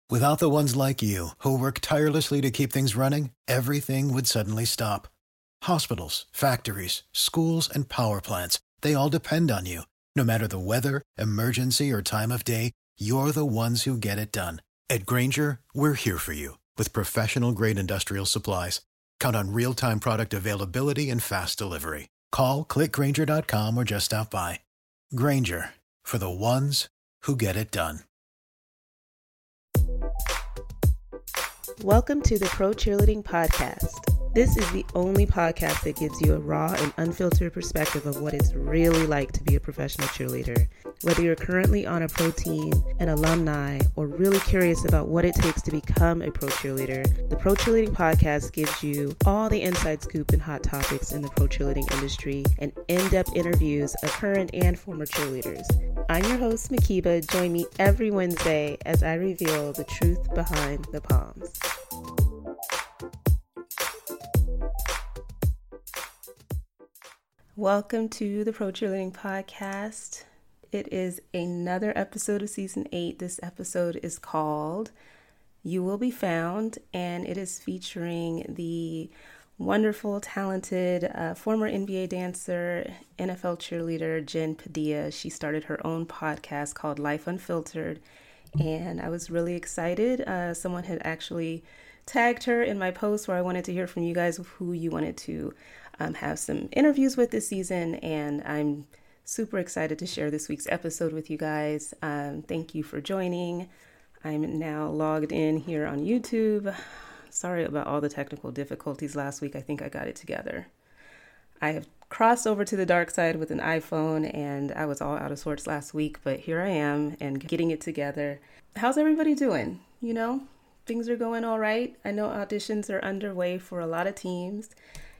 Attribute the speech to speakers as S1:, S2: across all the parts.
S1: Without the ones like you, who work tirelessly to keep things running, everything would suddenly stop. Hospitals, factories, schools, and power plants, they all depend on you. No matter the weather, emergency, or time of day, you're the ones who get it done. At Grainger, we're here for you with professional-grade industrial supplies. Count on real-time product availability and fast delivery. Call, click Grainger.com, or just stop by. Grainger, for the ones who get it done.
S2: Welcome to the Pro Cheerleading Podcast. This is the only podcast that gives you a raw and unfiltered perspective of what it's really like to be a professional cheerleader. Whether you're currently on a pro team, an alumni, or really curious about what it takes to become a pro cheerleader, the Pro Cheerleading Podcast gives you all the inside scoop and hot topics in the pro cheerleading industry and in-depth interviews of current and former cheerleaders. I'm your host, Makiba. Join me every Wednesday as I reveal the truth behind the poms. Welcome to the Pro Cheerleading Podcast. It is another episode of Season 8. This episode is called You Will Be Found, and it is featuring the wonderful, talented former NBA dancer, NFL cheerleader, Jen Padilla. She started her own podcast called Life Unfiltered, and I was really excited. Someone had actually tagged her in my post where I wanted to hear from you guys who you wanted to have some interviews with this season, and I'm super excited to share this week's episode with you guys. Thank you for joining. I'm now logged in here on YouTube. Sorry about all the technical difficulties last week. I think I got it together. I have crossed over to the dark side with an iPhone, and I was all out of sorts last week, but here I am and getting it together. How's everybody doing? You know, things are going all right. I know auditions are underway for a lot of teams,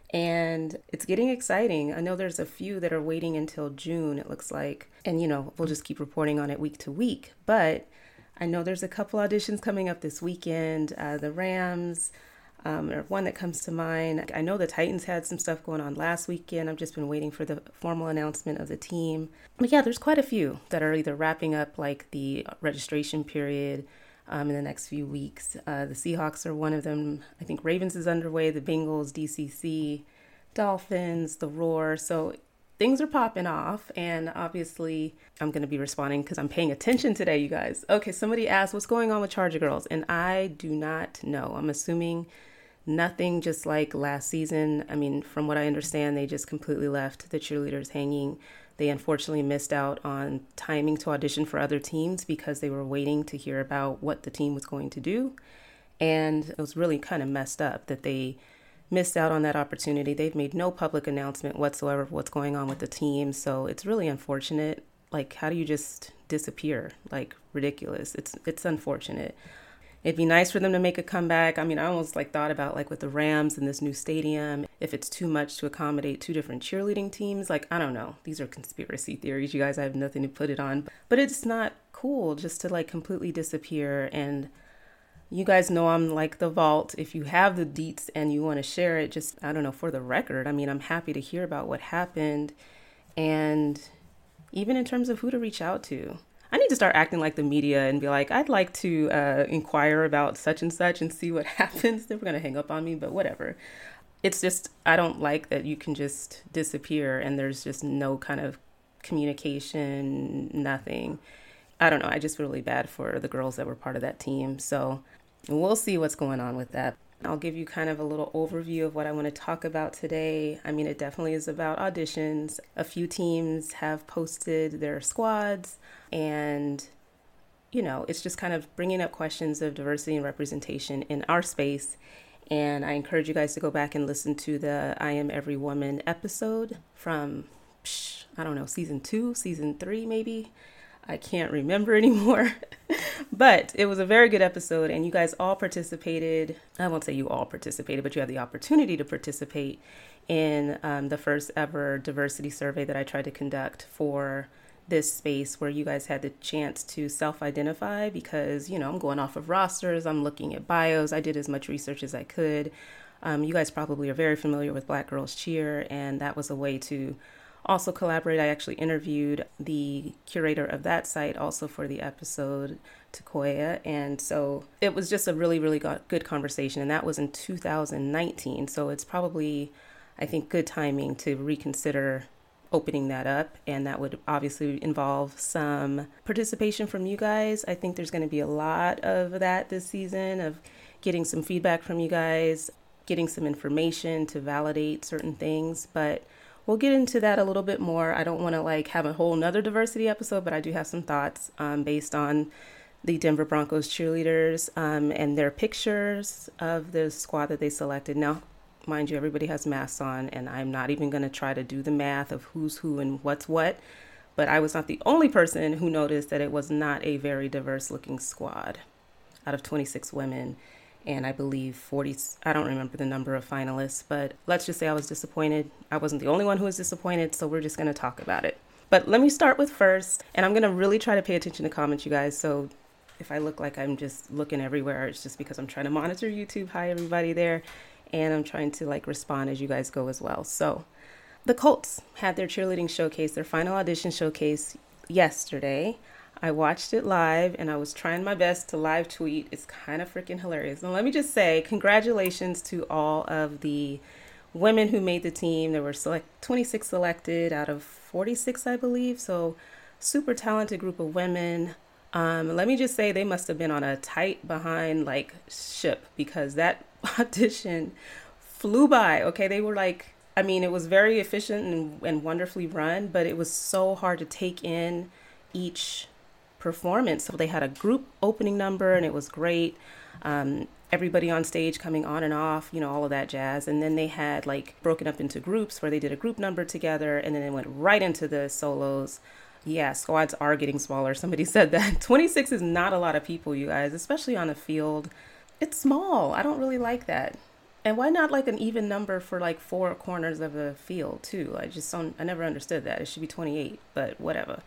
S2: and it's getting exciting. I know there's a few that are waiting until June, it looks like. And, you know, we'll just keep reporting on it week to week. But I know there's a couple auditions coming up this weekend. The Rams are one that comes to mind. I know the Titans had some stuff going on last weekend. I've just been waiting for the formal announcement of the team. But yeah, there's quite a few that are either wrapping up like the registration period in the next few weeks. The Seahawks are one of them. I think Ravens is underway, the Bengals, DCC, Dolphins, the Roar. So things are popping off, and obviously I'm going to be responding because I'm paying attention today, you guys. Okay, somebody asked what's going on with Charger Girls, and I do not know. I'm assuming nothing, just like last season. I mean, from what I understand, they just completely left the cheerleaders hanging. They unfortunately missed out on timing to audition for other teams because they were waiting to hear about what the team was going to do. And it was really kind of messed up that they missed out on that opportunity. They've made no public announcement whatsoever of what's going on with the team. So it's really unfortunate. Like, how do you just disappear? Like, ridiculous. It's unfortunate. It'd be nice for them to make a comeback. I mean, I almost thought about with the Rams and this new stadium, if it's too much to accommodate two different cheerleading teams. I don't know. These are conspiracy theories, you guys. I have nothing to put it on. But it's not cool just to completely disappear. And you guys know I'm like the vault. If you have the deets and you want to share it, just, I don't know, for the record. I mean, I'm happy to hear about what happened. And even in terms of who to reach out to. I need to start acting like the media and be like, I'd like to inquire about such and see what happens. They were going to hang up on me, but whatever. It's just, I don't like that you can just disappear and there's just no kind of communication, nothing. I don't know. I just feel really bad for the girls that were part of that team. So we'll see what's going on with that. I'll give you kind of a little overview of what I want to talk about today. I mean, it definitely is about auditions. A few teams have posted their squads, and, you know, it's just kind of bringing up questions of diversity and representation in our space. And I encourage you guys to go back and listen to the I Am Every Woman episode from, I don't know, season 2, season 3, maybe. I can't remember anymore, but it was a very good episode, and you guys all participated. I won't say you all participated, but you had the opportunity to participate in the first ever diversity survey that I tried to conduct for this space, where you guys had the chance to self-identify, because, you know, I'm going off of rosters, I'm looking at bios, I did as much research as I could. You guys probably are very familiar with Black Girls Cheer, and that was a way to also collaborate. I actually interviewed the curator of that site also for the episode, Takoya. And so it was just a really, really good conversation. And that was in 2019. So it's probably, I think, good timing to reconsider opening that up. And that would obviously involve some participation from you guys. I think there's going to be a lot of that this season, of getting some feedback from you guys, getting some information to validate certain things. But we'll get into that a little bit more. I don't want to have a whole nother diversity episode, but I do have some thoughts based on the Denver Broncos cheerleaders and their pictures of the squad that they selected. Now, mind you, everybody has masks on, and I'm not even going to try to do the math of who's who and what's what. But I was not the only person who noticed that it was not a very diverse looking squad. Out of 26 women, and I believe 40, I don't remember the number of finalists, but let's just say I was disappointed. I wasn't the only one who was disappointed, so we're just going to talk about it. But let me start with first, and I'm going to really try to pay attention to comments, you guys. So if I look like I'm just looking everywhere, it's just because I'm trying to monitor YouTube. Hi, everybody there. And I'm trying to respond as you guys go as well. So the Colts had their cheerleading showcase, their final audition showcase yesterday. I watched it live, and I was trying my best to live tweet. It's kind of freaking hilarious. And let me just say, congratulations to all of the women who made the team. There were 26 selected out of 46, I believe. So super talented group of women. Let me just say, they must have been on a tight behind ship, because that audition flew by. Okay, they were it was very efficient and wonderfully run, but it was so hard to take in each performance. So they had a group opening number, and it was great. Everybody on stage coming on and off, all of that jazz. And then they had broken up into groups where they did a group number together, and then they went right into the solos. Yeah, squads are getting smaller. Somebody said that 26 is not a lot of people, you guys, especially on a field. It's small. I don't really like that. And why not an even number for 4 corners of the field too? I never understood that. It should be 28, but whatever.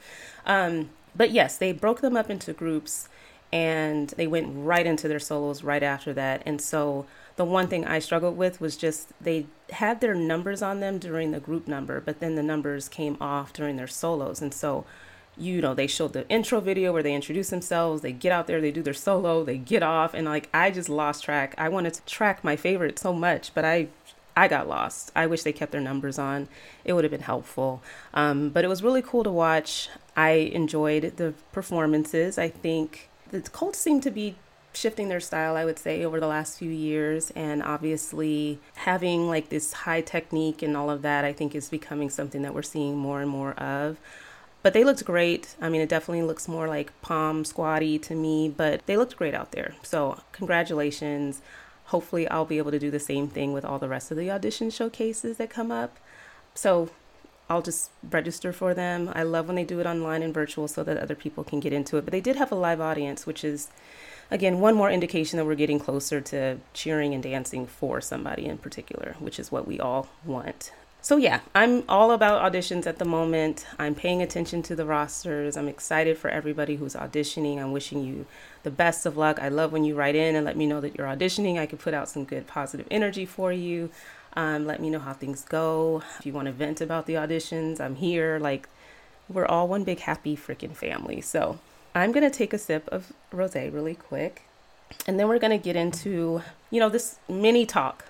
S2: But yes, they broke them up into groups, and they went right into their solos right after that. And so the one thing I struggled with was just they had their numbers on them during the group number, but then the numbers came off during their solos. And so, they showed the intro video where they introduce themselves, they get out there, they do their solo, they get off, and I just lost track. I wanted to track my favorite so much, but I got lost. I wish they kept their numbers on. It would have been helpful. But it was really cool to watch. I enjoyed the performances. I think the Colts seem to be shifting their style, I would say, over the last few years. And obviously having this high technique and all of that, I think is becoming something that we're seeing more and more of. But they looked great. It definitely looks more like Palm Squatty to me, but they looked great out there. So congratulations. Hopefully I'll be able to do the same thing with all the rest of the audition showcases that come up. So I'll just register for them. I love when they do it online and virtual so that other people can get into it. But they did have a live audience, which is, again, one more indication that we're getting closer to cheering and dancing for somebody in particular, which is what we all want. So yeah, I'm all about auditions at the moment. I'm paying attention to the rosters. I'm excited for everybody who's auditioning. I'm wishing you the best of luck. I love when you write in and let me know that you're auditioning. I can put out some good positive energy for you. Let me know how things go. If you want to vent about the auditions, I'm here. We're all one big happy freaking family. So I'm going to take a sip of rosé really quick. And then we're going to get into, this mini talk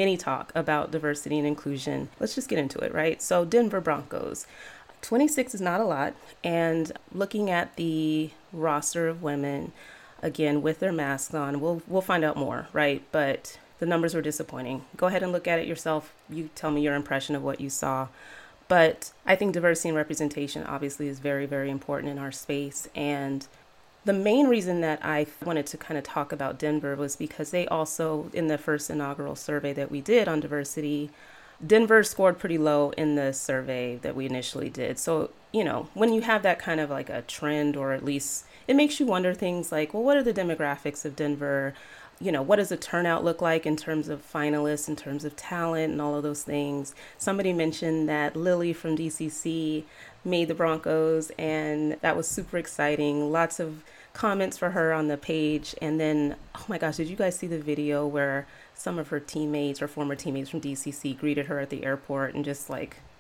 S2: about diversity and inclusion. Let's just get into it, right? So Denver Broncos, 26 is not a lot. And looking at the roster of women, again, with their masks on, we'll find out more, right? But the numbers were disappointing. Go ahead and look at it yourself. You tell me your impression of what you saw. But I think diversity and representation obviously is very, very important in our space. And the main reason that I wanted to kind of talk about Denver was because they also, in the first inaugural survey that we did on diversity, Denver scored pretty low in the survey that we initially did. So, when you have that kind of a trend, or at least it makes you wonder things like, well, what are the demographics of Denver? What does the turnout look like in terms of finalists, in terms of talent and all of those things? Somebody mentioned that Lily from DCC made the Broncos, and that was super exciting. Lots of comments for her on the page. And then, oh my gosh, did you guys see the video where some of her teammates or former teammates from DCC greeted her at the airport and just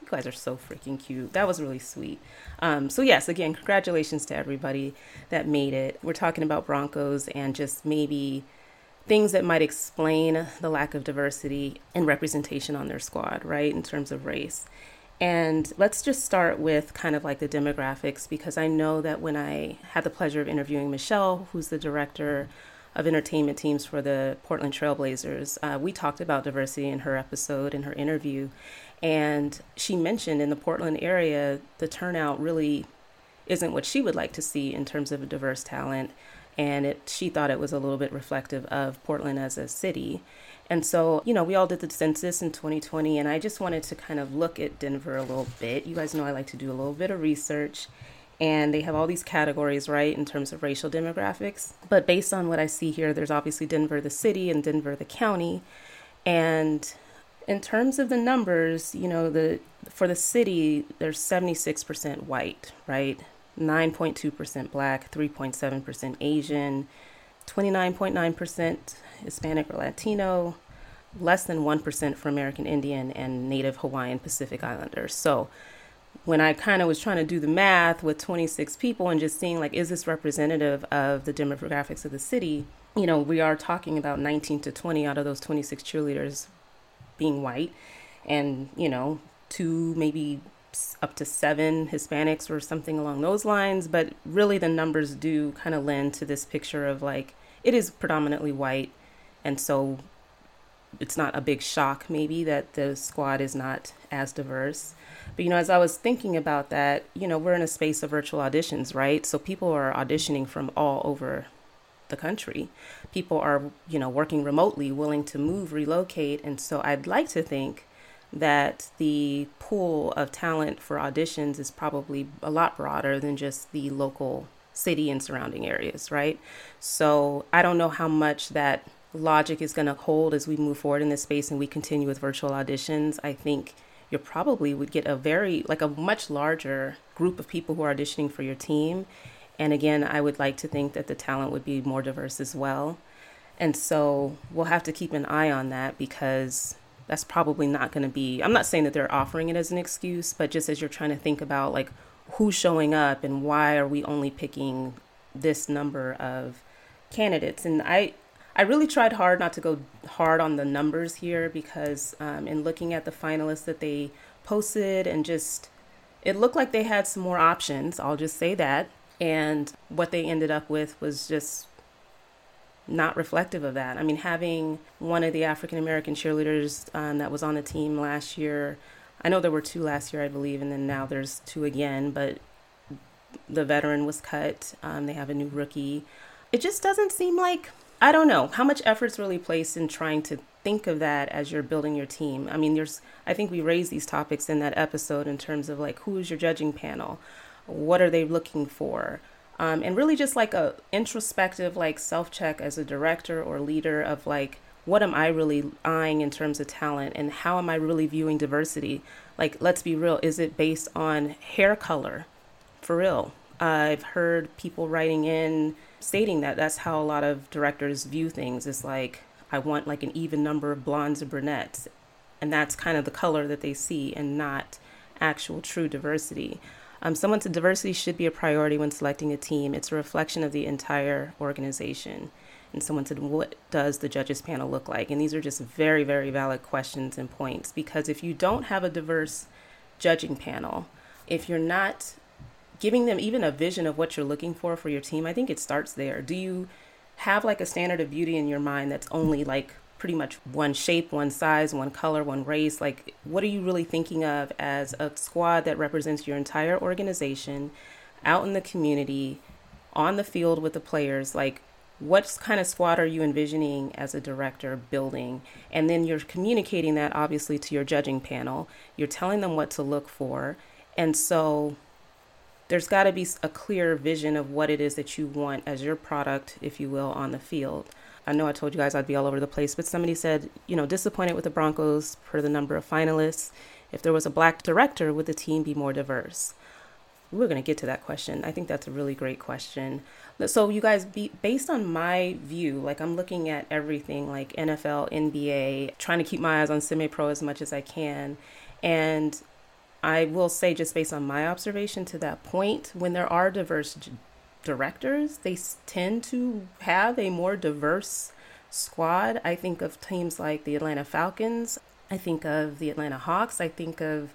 S2: you guys are so freaking cute. That was really sweet. So yes, again, congratulations to everybody that made it. We're talking about Broncos and just maybe things that might explain the lack of diversity and representation on their squad, right, in terms of race. And let's just start with kind of like the demographics, because I know that when I had the pleasure of interviewing Michelle, who's the director of entertainment teams for the Portland Trailblazers, we talked about diversity in her episode, in her interview. And she mentioned in the Portland area, the turnout really isn't what she would like to see in terms of a diverse talent. And she thought it was a little bit reflective of Portland as a city. And so, we all did the census in 2020, and I just wanted to kind of look at Denver a little bit. You guys know I like to do a little bit of research, and they have all these categories, right, in terms of racial demographics. But based on what I see here, there's obviously Denver, the city, and Denver, the county. And in terms of the numbers, for the city, there's 76% white, right? 9.2% Black, 3.7% Asian, 29.9% Hispanic or Latino, less than 1% for American Indian and Native Hawaiian Pacific Islanders. So when I kind of was trying to do the math with 26 people and just seeing like, is this representative of the demographics of the city? We are talking about 19 to 20 out of those 26 cheerleaders being white, and, two, maybe up to 7 Hispanics or something along those lines. But really the numbers do kind of lend to this picture of like, it is predominantly white. And so it's not a big shock maybe that the squad is not as diverse. But, as I was thinking about that, we're in a space of virtual auditions, right? So people are auditioning from all over the country. People are, working remotely, willing to move, relocate. And so I'd like to think that the pool of talent for auditions is probably a lot broader than just the local city and surrounding areas, right? So I don't know how much that logic is going to hold as we move forward in this space and we continue with virtual auditions. I think you probably would get a much larger group of people who are auditioning for your team. And again, I would like to think that the talent would be more diverse as well. And so we'll have to keep an eye on that, because that's probably not going to be, I'm not saying that they're offering it as an excuse, but just as you're trying to think about like who's showing up and why are we only picking this number of candidates. And I really tried hard not to go hard on the numbers here, because in looking at the finalists that they posted, and just, it looked like they had some more options. I'll just say that. And what they ended up with was just not reflective of that. I mean, having one of the African-American cheerleaders that was on the team last year, I know there were 2 last year, I believe, and then now there's 2 again, but the veteran was cut. They have a new rookie. It just doesn't seem like, I don't know how much effort's really placed in trying to think of that as you're building your team. I mean, I think we raised these topics in that episode in terms of like, who is your judging panel? What are they looking for? And really just like a introspective, like self-check as a director or leader of like, what am I really eyeing in terms of talent, and how am I really viewing diversity? Like, let's be real. Is it based on hair color? For real. I've heard people writing in stating that that's how a lot of directors view things. It's like, I want like an even number of blondes and brunettes. And that's kind of the color that they see, and not actual true diversity. Someone said diversity should be a priority when selecting a team. It's a reflection of the entire organization. And someone said, what does the judges panel look like? And these are just very, very valid questions and points, because if you don't have a diverse judging panel, if you're not giving them even a vision of what you're looking for your team, I think it starts there. Do you have like a standard of beauty in your mind that's only like pretty much one shape, one size, one color, one race? Like, what are you really thinking of as a squad that represents your entire organization out in the community, on the field with the players? Like, what kind of squad are you envisioning as a director building? And then you're communicating that obviously to your judging panel. You're telling them what to look for. And so there's got to be a clear vision of what it is that you want as your product, if you will, on the field. I know I told you guys I'd be all over the place, but somebody said, disappointed with the Broncos per the number of finalists. If there was a Black director, would the team be more diverse? We're going to get to that question. I think that's a really great question. So you guys, based on my view, like I'm looking at everything like NFL, NBA, trying to keep my eyes on semi-pro as much as I can. And I will say, just based on my observation to that point, when there are diverse directors, they tend to have a more diverse squad. I think of teams like the Atlanta Falcons. I think of the Atlanta Hawks. I think of,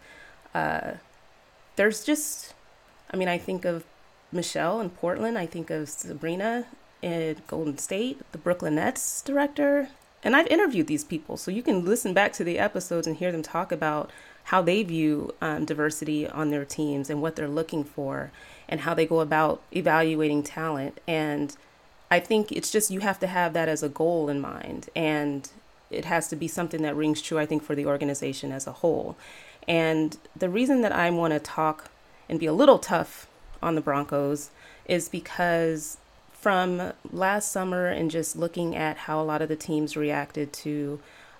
S2: there's just, I mean, I think of Michelle in Portland. I think of Sabrina in Golden State, the Brooklyn Nets director. And I've interviewed these people, so you can listen back to the episodes and hear them talk about how they view diversity on their teams and what they're looking for and how they go about evaluating talent. And I think it's just, you have to have that as a goal in mind. And it has to be something that rings true, I think, for the organization as a whole. And the reason that I want to talk and be a little tough on the Broncos is because from last summer and just looking at how a lot of the teams reacted to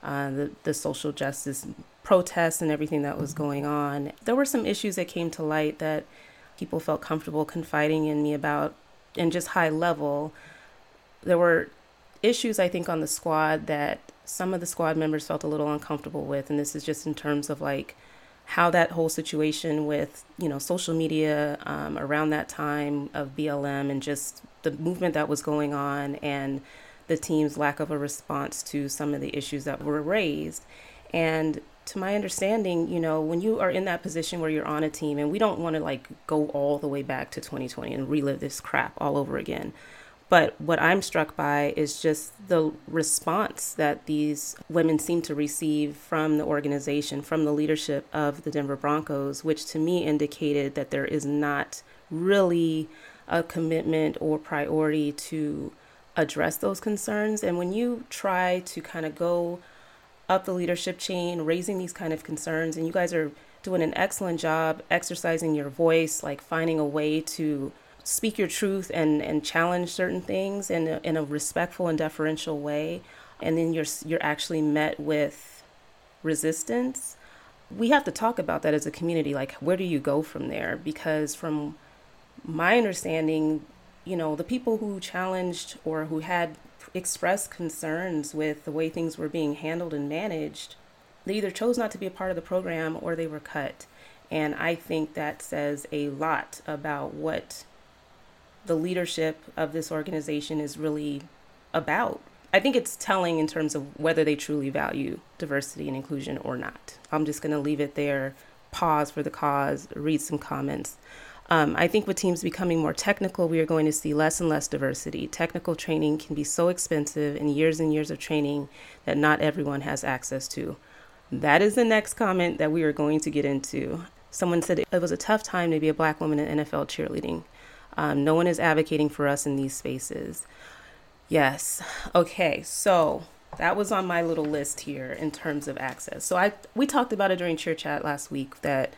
S2: the social justice protests and everything that was going on, there were some issues that came to light that people felt comfortable confiding in me about, and just high level. There were issues, I think, on the squad that some of the squad members felt a little uncomfortable with. And this is just in terms of like how that whole situation with, social media around that time of BLM and just the movement that was going on and the team's lack of a response to some of the issues that were raised. And to my understanding, when you are in that position where you're on a team, and we don't want to like go all the way back to 2020 and relive this crap all over again. But what I'm struck by is just the response that these women seem to receive from the organization, from the leadership of the Denver Broncos, which to me indicated that there is not really a commitment or priority to address those concerns. And when you try to kind of go up the leadership chain, raising these kind of concerns, and you guys are doing an excellent job exercising your voice, like finding a way to speak your truth and challenge certain things in a respectful and deferential way, and then you're actually met with resistance. We have to talk about that as a community. Like, where do you go from there? Because from my understanding, the people who challenged or who had expressed concerns with the way things were being handled and managed, they either chose not to be a part of the program or they were cut. And I think that says a lot about what the leadership of this organization is really about. I think it's telling in terms of whether they truly value diversity and inclusion or not. I'm just going to leave it there, pause for the cause, read some comments. I think with teams becoming more technical, we are going to see less and less diversity. Technical training can be so expensive and years of training that not everyone has access to. That is the next comment that we are going to get into. Someone said it was a tough time to be a Black woman in NFL cheerleading. No one is advocating for us in these spaces. Yes. Okay. So that was on my little list here in terms of access. So we talked about it during Cheer Chat last week that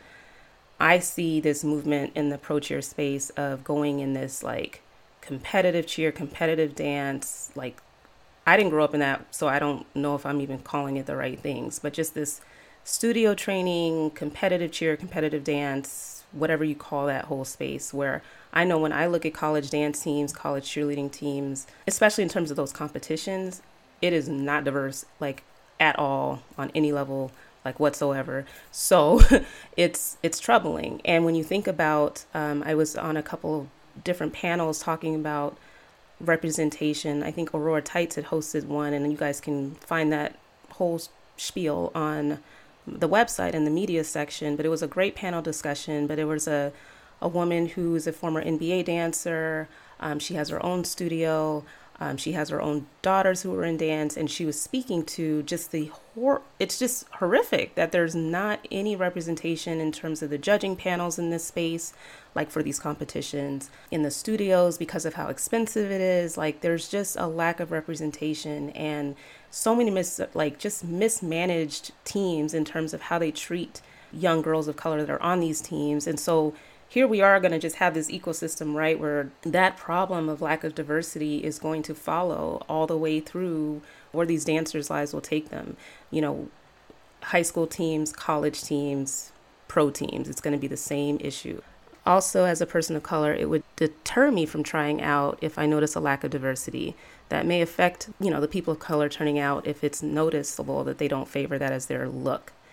S2: I see this movement in the pro cheer space of going in this like competitive cheer, competitive dance. Like, I didn't grow up in that, so I don't know if I'm even calling it the right things, but just this studio training, competitive cheer, competitive dance, whatever you call that whole space, where I know when I look at college dance teams, college cheerleading teams, especially in terms of those competitions, it is not diverse, like at all on any level, like whatsoever. So it's troubling. And when you think about, I was on a couple of different panels talking about representation. I think Aurora Tights had hosted one, and you guys can find that whole spiel on the website in the media section. But it was a great panel discussion. But it was a woman who's a former NBA dancer. She has her own studio. She has her own daughters who are in dance, and she was speaking to just it's just horrific that there's not any representation in terms of the judging panels in this space, like for these competitions, in the studios because of how expensive it is. Like, there's just a lack of representation and so many mismanaged teams in terms of how they treat young girls of color that are on these teams. And so here we are going to just have this ecosystem, right, where that problem of lack of diversity is going to follow all the way through where these dancers' lives will take them. High school teams, college teams, pro teams, it's going to be the same issue. Also, as a person of color, it would deter me from trying out if I notice a lack of diversity. That may affect, the people of color turning out if it's noticeable that they don't favor that as their look.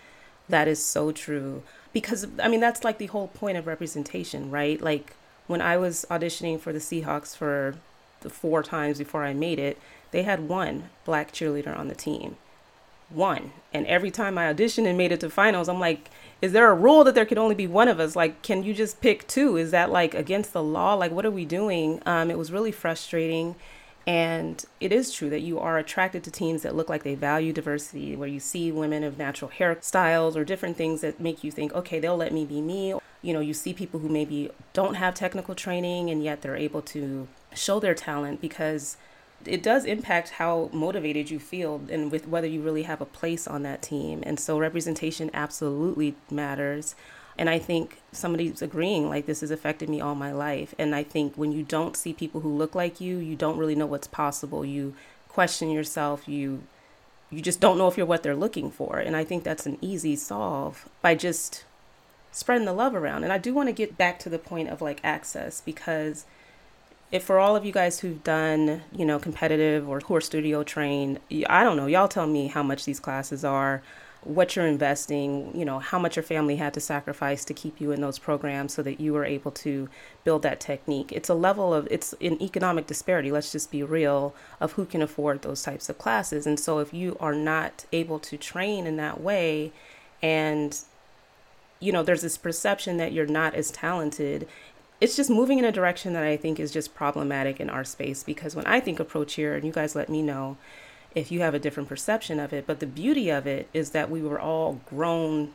S2: That is so true. Because, I mean, that's like the whole point of representation, right? Like when I was auditioning for the Seahawks for the 4 times before I made it, they had one black cheerleader on the team. One. And every time I auditioned and made it to finals, I'm like, is there a rule that there could only be one of us? Like, can you just pick two? Is that like against the law? Like, what are we doing? It was really frustrating. And it is true that you are attracted to teams that look like they value diversity, where you see women of natural hairstyles or different things that make you think, okay, they'll let me be me. You know, you see people who maybe don't have technical training and yet they're able to show their talent, because it does impact how motivated you feel and with whether you really have a place on that team. And so representation absolutely matters. And I think somebody's agreeing, like, this has affected me all my life. And I think when you don't see people who look like you don't really know what's possible. You question yourself. You just don't know if you're what they're looking for. And I think that's an easy solve by just spreading the love around. And I do want to get back to the point of like access, because if for all of you guys who've done, you know, competitive or who are studio trained, I don't know, y'all tell me how much these classes are, what you're investing, you know, how much your family had to sacrifice to keep you in those programs so that you were able to build that technique. It's it's an economic disparity, let's just be real, of who can afford those types of classes. And so if you are not able to train in that way, and, you know, there's this perception that you're not as talented, it's just moving in a direction that I think is just problematic in our space. Because when I think of Pro Cheer, and you guys let me know if you have a different perception of it, but the beauty of it is that we were all grown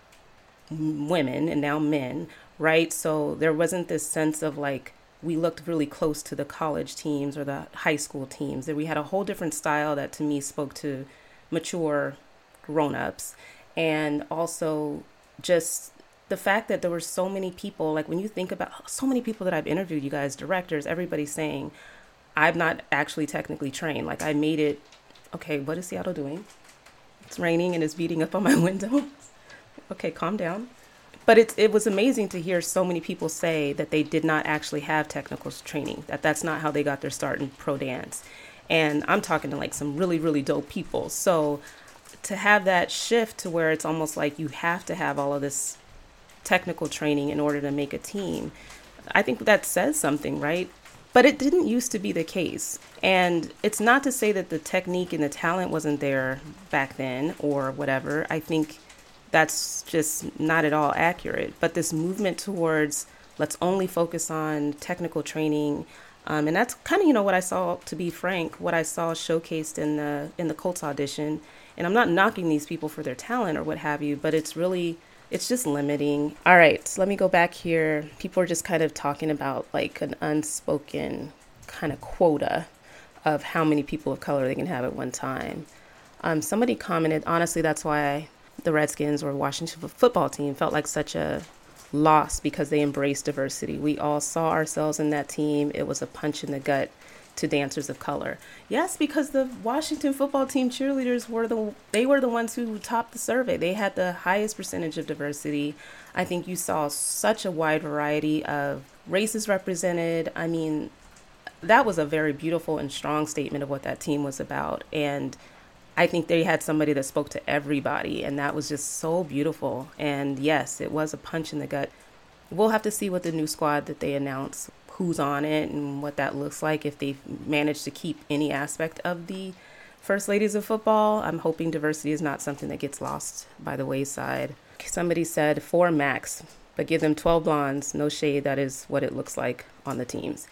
S2: women and now men, right? So there wasn't this sense of like, we looked really close to the college teams or the high school teams, that we had a whole different style that to me spoke to mature grown-ups. And also just the fact that there were so many people, like when you think about so many people that I've interviewed, you guys, directors, everybody saying, I'm not actually technically trained. Like I made it. Okay, what is Seattle doing? It's raining and it's beating up on my window. Okay, calm down. But it was amazing to hear so many people say that they did not actually have technical training, that that's not how they got their start in pro dance. And I'm talking to like some really, really dope people. So to have that shift to where it's almost like you have to have all of this technical training in order to make a team, I think that says something, right? But it didn't used to be the case. And it's not to say that the technique and the talent wasn't there back then or whatever. I think that's just not at all accurate. But this movement towards let's only focus on technical training. And that's kind of, you know, what I saw, to be frank, what I saw showcased in the Colts audition. And I'm not knocking these people for their talent or what have you, but it's just limiting. All right, so let me go back here. People are just kind of talking about like an unspoken kind of quota of how many people of color they can have at one time. Somebody commented, honestly, that's why the Redskins or Washington football team felt like such a loss, because they embraced diversity. We all saw ourselves in that team. It was a punch in the gut to dancers of color. Yes, because the Washington football team cheerleaders were the ones who topped the survey. They had the highest percentage of diversity. I think you saw such a wide variety of races represented. I mean, that was a very beautiful and strong statement of what that team was about. And I think they had somebody that spoke to everybody, and that was just so beautiful. And yes, it was a punch in the gut. We'll have to see what the new squad that they announce, who's on it and what that looks like, if they've managed to keep any aspect of the First Ladies of Football. I'm hoping diversity is not something that gets lost by the wayside. Somebody said 4 max, but give them 12 blondes. No shade, that is what it looks like on the teams.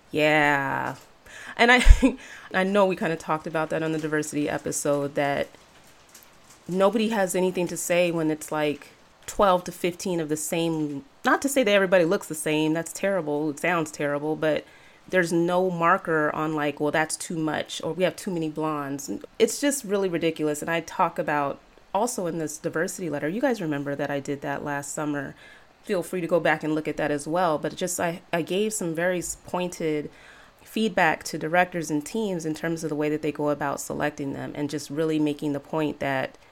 S2: Yeah. And I know we kind of talked about that on the diversity episode, that nobody has anything to say when it's like 12 to 15 of the same. Not to say that everybody looks the same. That's terrible. It sounds terrible, but there's no marker on like, well, that's too much, or we have too many blondes. It's just really ridiculous. And I talk about also in this diversity letter, you guys remember that I did that last summer. Feel free to go back and look at that as well. But just I gave some very pointed feedback to directors and teams in terms of the way that they go about selecting them, and just really making the point that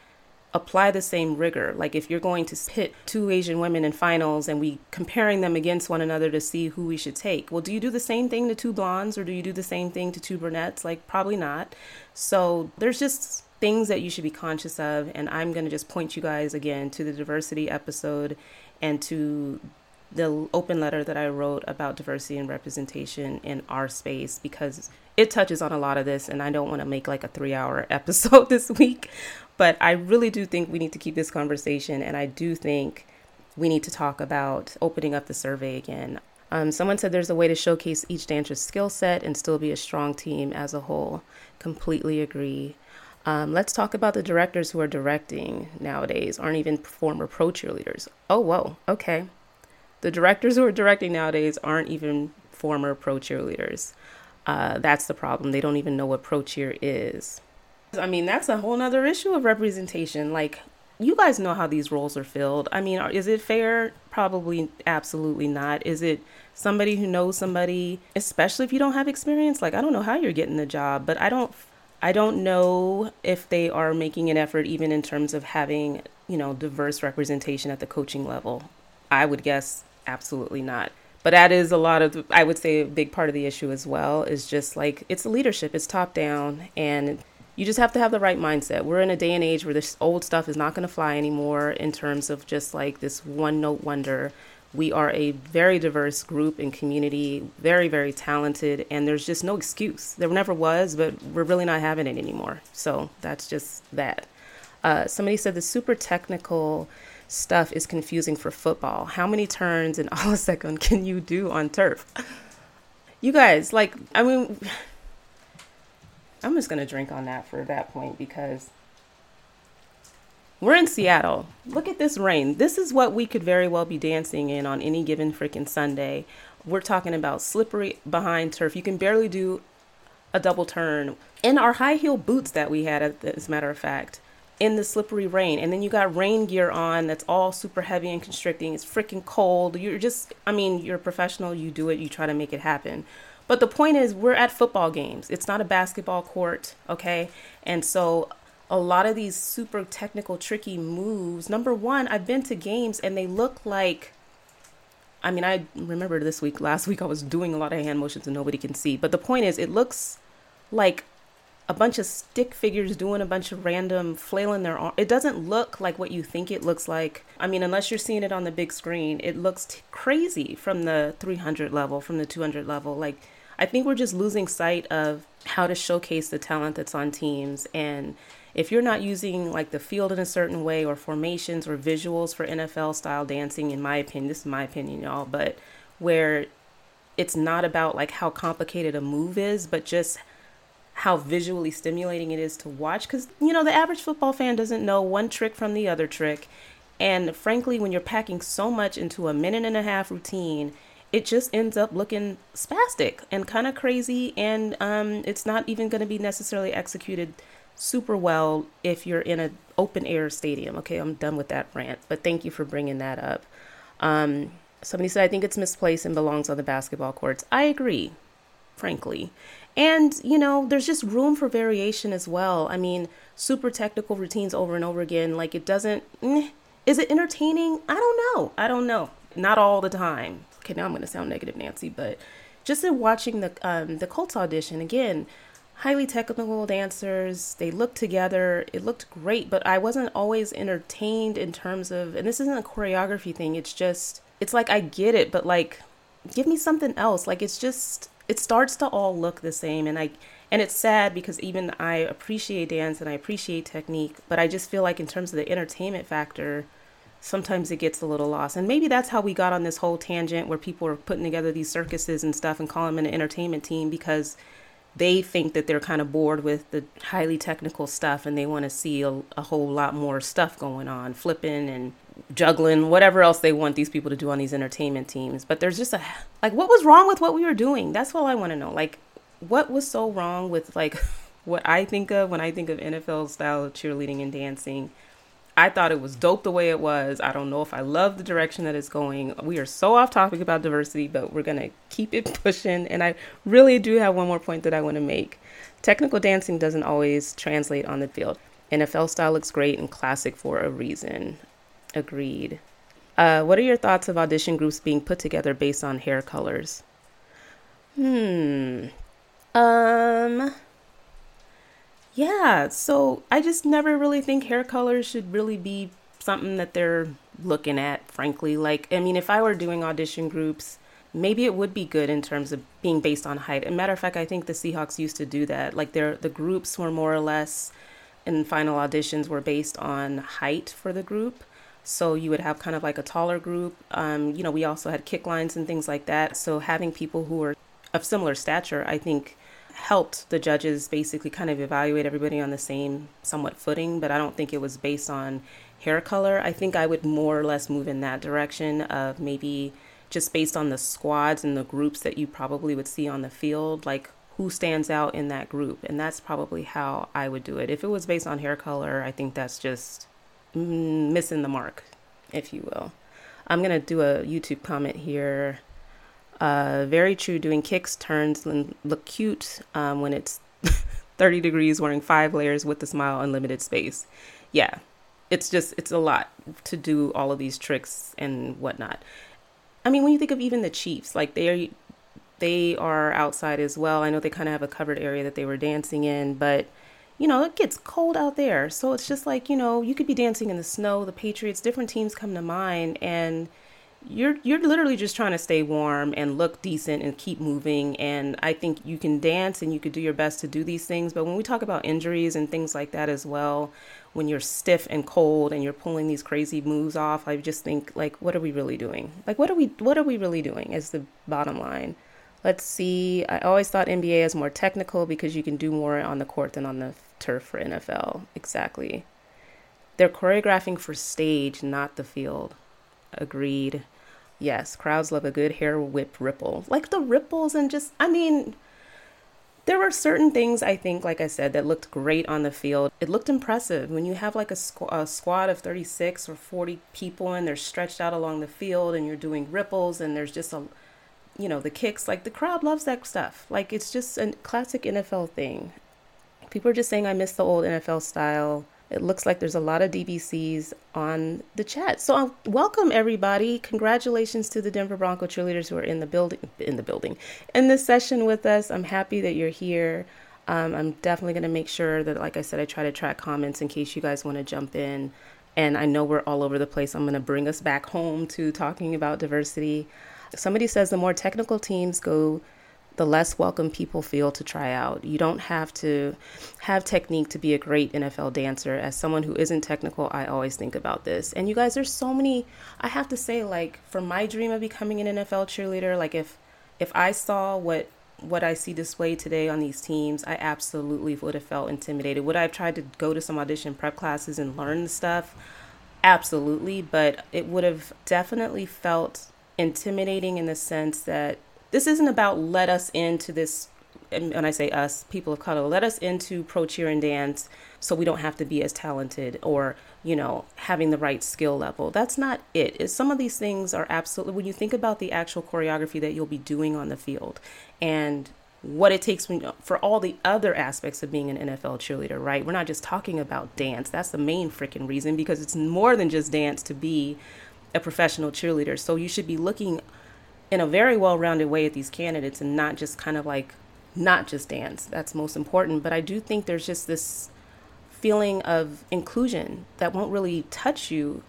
S2: apply the same rigor. Like if you're going to pit two Asian women in finals and we comparing them against one another to see who we should take. Well, do you do the same thing to two blondes or do you do the same thing to two brunettes? Like probably not. So there's just things that you should be conscious of. And I'm going to just point you guys again to the diversity episode and to the open letter that I wrote about diversity and representation in our space, because it touches on a lot of this, and I don't want to make like a 3-hour episode this week, but I really do think we need to keep this conversation, and I do think we need to talk about opening up the survey again. Someone said there's a way to showcase each dancer's skill set and still be a strong team as a whole. Completely agree. Let's talk about the directors who are directing nowadays, aren't even former pro cheerleaders. Oh, whoa, okay. The directors who are directing nowadays aren't even former pro cheerleaders. That's the problem. They don't even know what pro cheer is. I mean, that's a whole nother issue of representation. Like, you guys know how these roles are filled. I mean, is it fair? Probably absolutely not. Is it somebody who knows somebody, especially if you don't have experience? Like, I don't know how you're getting the job, but I don't know if they are making an effort even in terms of having, diverse representation at the coaching level. I would guess absolutely not. But that is a lot of, I would say, a big part of the issue as well, is just like, it's leadership, it's top down, and you just have to have the right mindset. We're in a day and age where this old stuff is not going to fly anymore in terms of just like this one note wonder. We are a very diverse group and community, very, very talented, and there's just no excuse. There never was, but we're really not having it anymore. So that's just that. Somebody said the super technical stuff is confusing for football. How many turns in all a second can you do on turf? You guys, I'm just going to drink on that for that point, because we're in Seattle. Look at this rain. This is what we could very well be dancing in on any given freaking Sunday. We're talking about slippery behind turf. You can barely do a double turn in our high heel boots that we had, as a matter of fact, in the slippery rain. And then you got rain gear on that's all super heavy and constricting. It's freaking cold. You're a professional. You do it. You try to make it happen. But the point is, we're at football games. It's not a basketball court, okay? And so a lot of these super technical, tricky moves, number one, I've been to games and they look like, I remember last week I was doing a lot of hand motions and nobody can see. But the point is, it looks like a bunch of stick figures doing a bunch of random flailing their arm. It doesn't look like what you think it looks like. Unless you're seeing it on the big screen, it looks crazy from the 300 level, from the 200 level. I think we're just losing sight of how to showcase the talent that's on teams. And if you're not using the field in a certain way, or formations or visuals for NFL style dancing, in my opinion, this is my opinion, y'all, but where it's not about how complicated a move is, but just how visually stimulating it is to watch. Because, the average football fan doesn't know one trick from the other trick. And frankly, when you're packing so much into a 1.5-minute routine, it just ends up looking spastic and kind of crazy. And it's not even going to be necessarily executed super well if you're in an open air stadium. Okay, I'm done with that rant, but thank you for bringing that up. Somebody said, I think it's misplaced and belongs on the basketball courts. I agree, frankly. And, there's just room for variation as well. Super technical routines over and over again. It doesn't, is it entertaining? I don't know. Not all the time. Okay, now I'm going to sound negative, Nancy, but just in watching the Colts audition, again, highly technical dancers, they looked together, it looked great, but I wasn't always entertained in terms of, and this isn't a choreography thing, it's I get it, but give me something else. It starts to all look the same, and it's sad because even I appreciate dance and I appreciate technique, but I just feel in terms of the entertainment factor, sometimes it gets a little lost. And maybe that's how we got on this whole tangent where people are putting together these circuses and stuff and calling them an entertainment team, because they think that they're kind of bored with the highly technical stuff and they want to see a whole lot more stuff going on, flipping and juggling, whatever else they want these people to do on these entertainment teams. But there's just what was wrong with what we were doing? That's all I want to know. What was so wrong with what I think of when I think of NFL style of cheerleading and dancing? I thought it was dope the way it was. I don't know if I love the direction that it's going. We are so off topic about diversity, but we're going to keep it pushing. And I really do have one more point that I want to make. Technical dancing doesn't always translate on the field. NFL style looks great and classic for a reason. Agreed. What are your thoughts of audition groups being put together based on hair colors? Um, yeah, so I just never really think hair colors should really be something that they're looking at, frankly. Like, I mean, if I were doing audition groups, maybe it would be good in terms of being based on height. As a matter of fact, I think the Seahawks used to do that. Like, the groups were more or less, and final auditions were based on height for the group. So you would have kind of like a taller group. We also had kick lines and things like that. So having people who were of similar stature, I think helped the judges basically kind of evaluate everybody on the same somewhat footing, but I don't think it was based on hair color. I think I would more or less move in that direction of maybe just based on the squads and the groups that you probably would see on the field, like who stands out in that group. And that's probably how I would do it. If it was based on hair color, I think that's just missing the mark, if you will. I'm going to do a YouTube comment here. Very true. Doing kicks, turns, and look cute when it's 30 degrees, wearing 5 layers with a smile, unlimited space. Yeah, it's a lot to do all of these tricks and whatnot. I mean, when you think of even the Chiefs, like they are outside as well. I know they kind of have a covered area that they were dancing in, but it gets cold out there. So it's just like, you could be dancing in the snow, the Patriots, different teams come to mind, and you're literally just trying to stay warm and look decent and keep moving. And I think you can dance and you could do your best to do these things. But when we talk about injuries and things like that as well, when you're stiff and cold and you're pulling these crazy moves off, I just think, like, what are we really doing? Like, what are we really doing is the bottom line. Let's see. I always thought NBA is more technical because you can do more on the court than on the turf for NFL. Exactly. They're choreographing for stage, not the field. Agreed. Yes, crowds love a good hair whip ripple. Like the ripples and just, I mean, there were certain things, I think, like I said, that looked great on the field. It looked impressive when you have like a squad of 36 or 40 people and they're stretched out along the field and you're doing ripples and there's just the kicks. Like the crowd loves that stuff. Like it's just a classic NFL thing. People are just saying I miss the old NFL style. It looks like there's a lot of DBCs on the chat. So welcome everybody. Congratulations to the Denver Bronco cheerleaders who are in this session with us. I'm happy that you're here. I'm definitely going to make sure that, like I said, I try to track comments in case you guys want to jump in. And I know we're all over the place. I'm going to bring us back home to talking about diversity. Somebody says the more technical teams go, the less welcome people feel to try out. You don't have to have technique to be a great NFL dancer. As someone who isn't technical, I always think about this. And you guys, there's so many, I have to say, like, for my dream of becoming an NFL cheerleader, like if I saw what I see displayed today on these teams, I absolutely would have felt intimidated. Would I have tried to go to some audition prep classes and learn the stuff? Absolutely. But it would have definitely felt intimidating in the sense that this isn't about let us into this, and when I say us, people of color, let us into pro cheer and dance so we don't have to be as talented or, having the right skill level. That's not it. Some of these things are absolutely, when you think about the actual choreography that you'll be doing on the field and what it takes for all the other aspects of being an NFL cheerleader, right? We're not just talking about dance. That's the main freaking reason, because it's more than just dance to be a professional cheerleader. So you should be looking in a very well-rounded way at these candidates and not just kind of like, not just dance. That's most important. But I do think there's just this feeling of inclusion that won't really touch you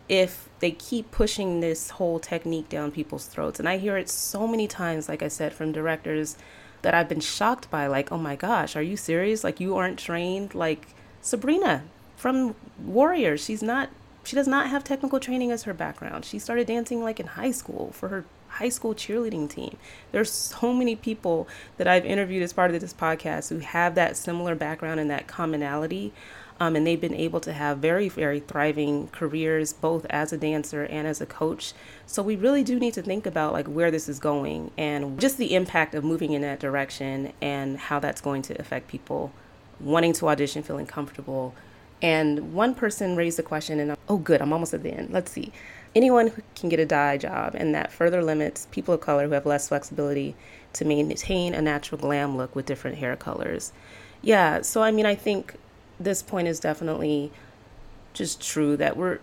S2: if they keep pushing this whole technique down people's throats. And I hear it so many times, like I said, from directors that I've been shocked by, like, oh my gosh, are you serious? Like, you aren't trained? Like Sabrina from Warriors, she does not have technical training as her background. She started dancing like in high school for her high school cheerleading team. There's so many people that I've interviewed as part of this podcast who have that similar background and that commonality. And they've been able to have very, very thriving careers, both as a dancer and as a coach. So we really do need to think about like where this is going and just the impact of moving in that direction and how that's going to affect people wanting to audition, feeling comfortable. And one person raised the question, and I'm almost at the end. Let's see. Anyone who can get a dye job, and that further limits people of color who have less flexibility to maintain a natural glam look with different hair colors. Yeah, so I mean, I think this point is definitely just true that we're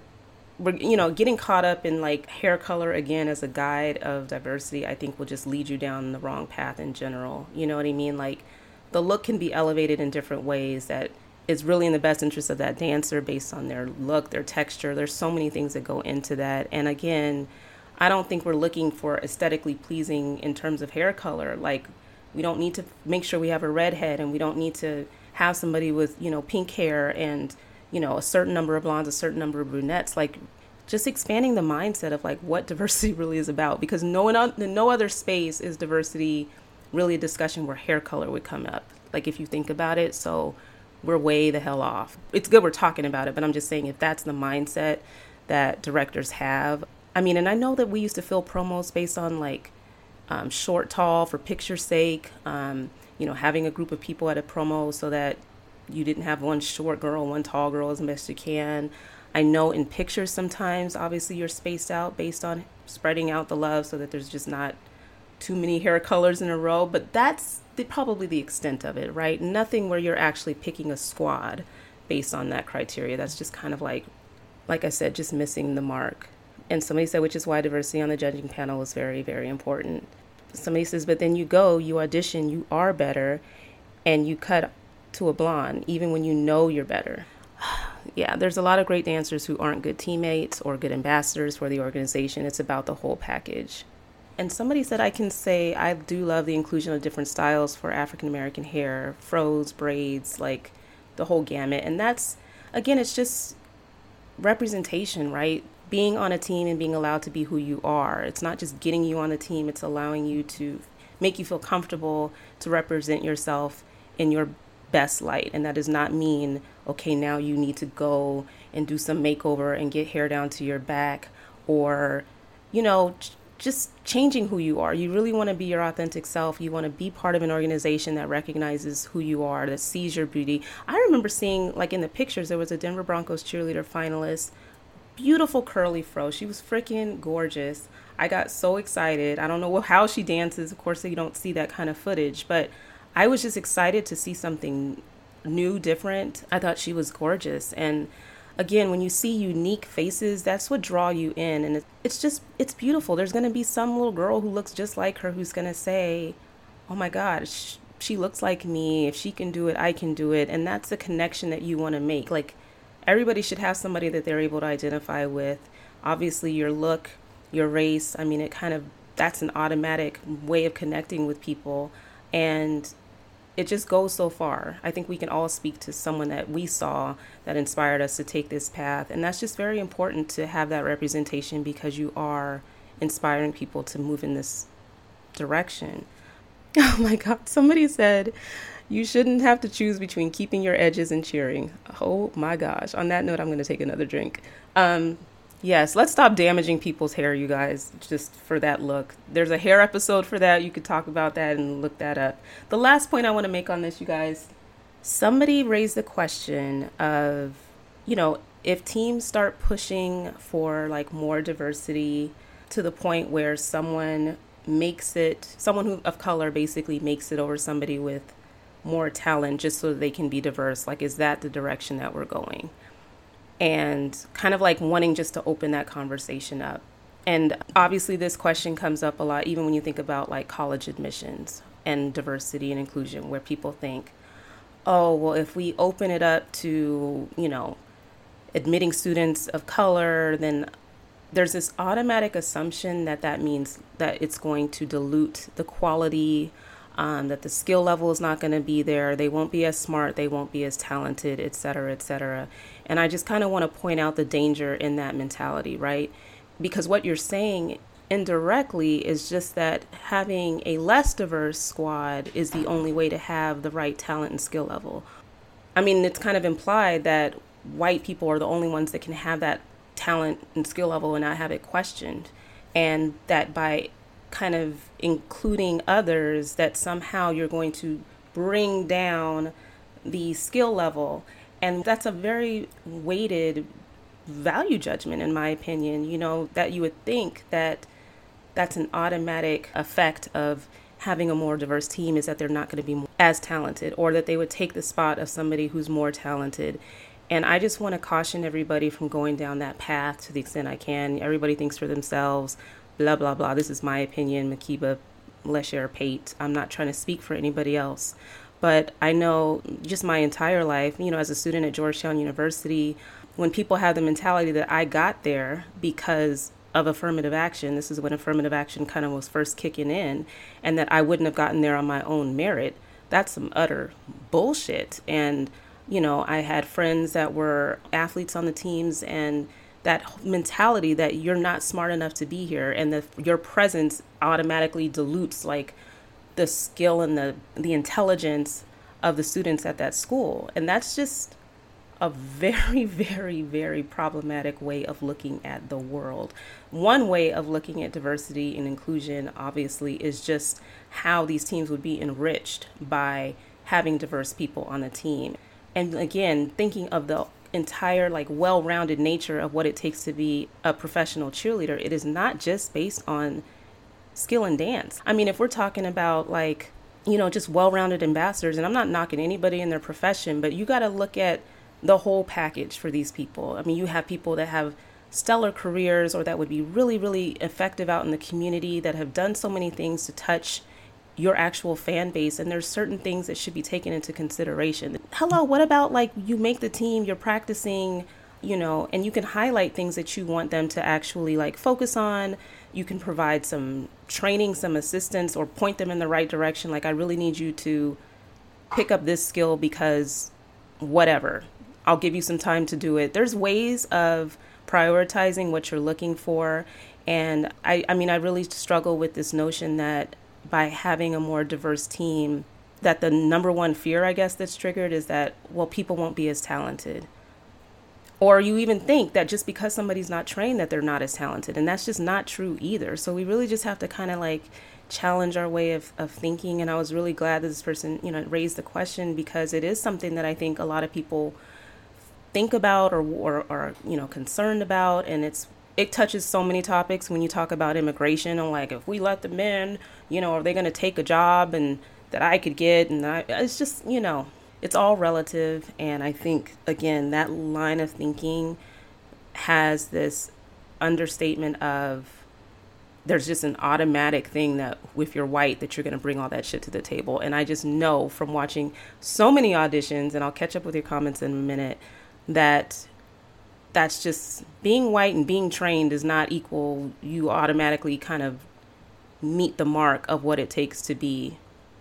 S2: getting caught up in like hair color again as a guide of diversity. I think will just lead you down the wrong path in general. You know what I mean? Like the look can be elevated in different ways that is really in the best interest of that dancer based on their look, their texture. There's so many things that go into that. And again, I don't think we're looking for aesthetically pleasing in terms of hair color. Like we don't need to make sure we have a redhead, and we don't need to have somebody with, pink hair and a certain number of blondes, a certain number of brunettes. Like just expanding the mindset of like what diversity really is about, because no other space is diversity really a discussion where hair color would come up, like if you think about it. So we're way the hell off. It's good we're talking about it, but I'm just saying if that's the mindset that directors have. I mean, and I know that we used to fill promos based on like short, tall for picture's sake, having a group of people at a promo so that you didn't have one short girl, one tall girl as best you can. I know in pictures sometimes, obviously, you're spaced out based on spreading out the love so that there's just not too many hair colors in a row. But that's probably the extent of it, right? Nothing where you're actually picking a squad based on that criteria. That's just kind of like I said, just missing the mark. And somebody said, which is why diversity on the judging panel is very, very important. Somebody says, but then you audition, you are better, and you cut to a blonde, even when you know you're better. Yeah, there's a lot of great dancers who aren't good teammates or good ambassadors for the organization. It's about the whole package. And somebody said, I can say I do love the inclusion of different styles for African American hair, fros, braids, like the whole gamut. And that's, again, it's just representation, right? Being on a team and being allowed to be who you are. It's not just getting you on the team, it's allowing you to make you feel comfortable to represent yourself in your best light. And that does not mean, okay, now you need to go and do some makeover and get hair down to your back, or, just changing who you are. You really want to be your authentic self. You want to be part of an organization that recognizes who you are, that sees your beauty. I remember seeing, like in the pictures, there was a Denver Broncos cheerleader finalist, beautiful curly fro. She was freaking gorgeous. I got so excited. I don't know how she dances. Of course, you don't see that kind of footage, but I was just excited to see something new, different. I thought she was gorgeous. And again, when you see unique faces, that's what draw you in. And it's beautiful. There's going to be some little girl who looks just like her who's going to say, oh my God, she looks like me. If she can do it, I can do it. And that's the connection that you want to make. Like everybody should have somebody that they're able to identify with. Obviously, your look, your race, I mean, that's an automatic way of connecting with people. And it just goes so far. I think we can all speak to someone that we saw that inspired us to take this path. And that's just very important to have that representation, because you are inspiring people to move in this direction. Oh my God. Somebody said you shouldn't have to choose between keeping your edges and cheering. Oh my gosh. On that note, I'm going to take another drink. Yes, let's stop damaging people's hair, you guys, just for that look. There's a hair episode for that. You could talk about that and look that up. The last point I want to make on this, you guys, somebody raised the question of, if teams start pushing for like more diversity to the point where someone of color basically makes it over somebody with more talent just so they can be diverse. Like, is that the direction that we're going? And kind of like wanting just to open that conversation up. And obviously this question comes up a lot, even when you think about like college admissions and diversity and inclusion, where people think, oh, well, if we open it up to, admitting students of color, then there's this automatic assumption that means that it's going to dilute the quality, that the skill level is not going to be there. They won't be as smart. They won't be as talented, et cetera, et cetera. And I just kind of want to point out the danger in that mentality, right? Because what you're saying indirectly is just that having a less diverse squad is the only way to have the right talent and skill level. I mean, it's kind of implied that white people are the only ones that can have that talent and skill level and not have it questioned. And that by kind of including others, that somehow you're going to bring down the skill level. And that's a very weighted value judgment, in my opinion, that you would think that that's an automatic effect of having a more diverse team is that they're not going to be as talented, or that they would take the spot of somebody who's more talented. And I just want to caution everybody from going down that path to the extent I can. Everybody thinks for themselves, blah, blah, blah. This is my opinion, Makiba Lesher Pate. I'm not trying to speak for anybody else. But I know just my entire life, as a student at Georgetown University, when people have the mentality that I got there because of affirmative action, this is when affirmative action kind of was first kicking in, and that I wouldn't have gotten there on my own merit, that's some utter bullshit. And I had friends that were athletes on the teams, and that mentality that you're not smart enough to be here, and that your presence automatically dilutes like the skill and the intelligence of the students at that school. And that's just a very, very, very problematic way of looking at the world. One way of looking at diversity and inclusion, obviously, is just how these teams would be enriched by having diverse people on the team. And again, thinking of the entire like well-rounded nature of what it takes to be a professional cheerleader, it is not just based on skill and dance. I mean, if we're talking about like, just well-rounded ambassadors, and I'm not knocking anybody in their profession, but you got to look at the whole package for these people. I mean, you have people that have stellar careers or that would be really, really effective out in the community, that have done so many things to touch your actual fan base, and there's certain things that should be taken into consideration. Hello, what about like you make the team, you're practicing, and you can highlight things that you want them to actually like focus on. You can provide some training, some assistance, or point them in the right direction. Like, I really need you to pick up this skill because whatever, I'll give you some time to do it. There's ways of prioritizing what you're looking for. And I really struggle with this notion that by having a more diverse team, that the number one fear, I guess, that's triggered is that, well, people won't be as talented. Or you even think that just because somebody's not trained that they're not as talented. And that's just not true either. So we really just have to kind of like challenge our way of thinking. And I was really glad that this person, raised the question, because it is something that I think a lot of people think about or are, concerned about. And it touches so many topics when you talk about immigration, and like, if we let them in, are they going to take a job and that I could get? And it's just, it's all relative. And I think, again, that line of thinking has this understatement of there's just an automatic thing that if you're white, that you're going to bring all that shit to the table. And I just know from watching so many auditions, and I'll catch up with your comments in a minute, that that's just being white and being trained does not equal you automatically kind of meet the mark of what it takes to be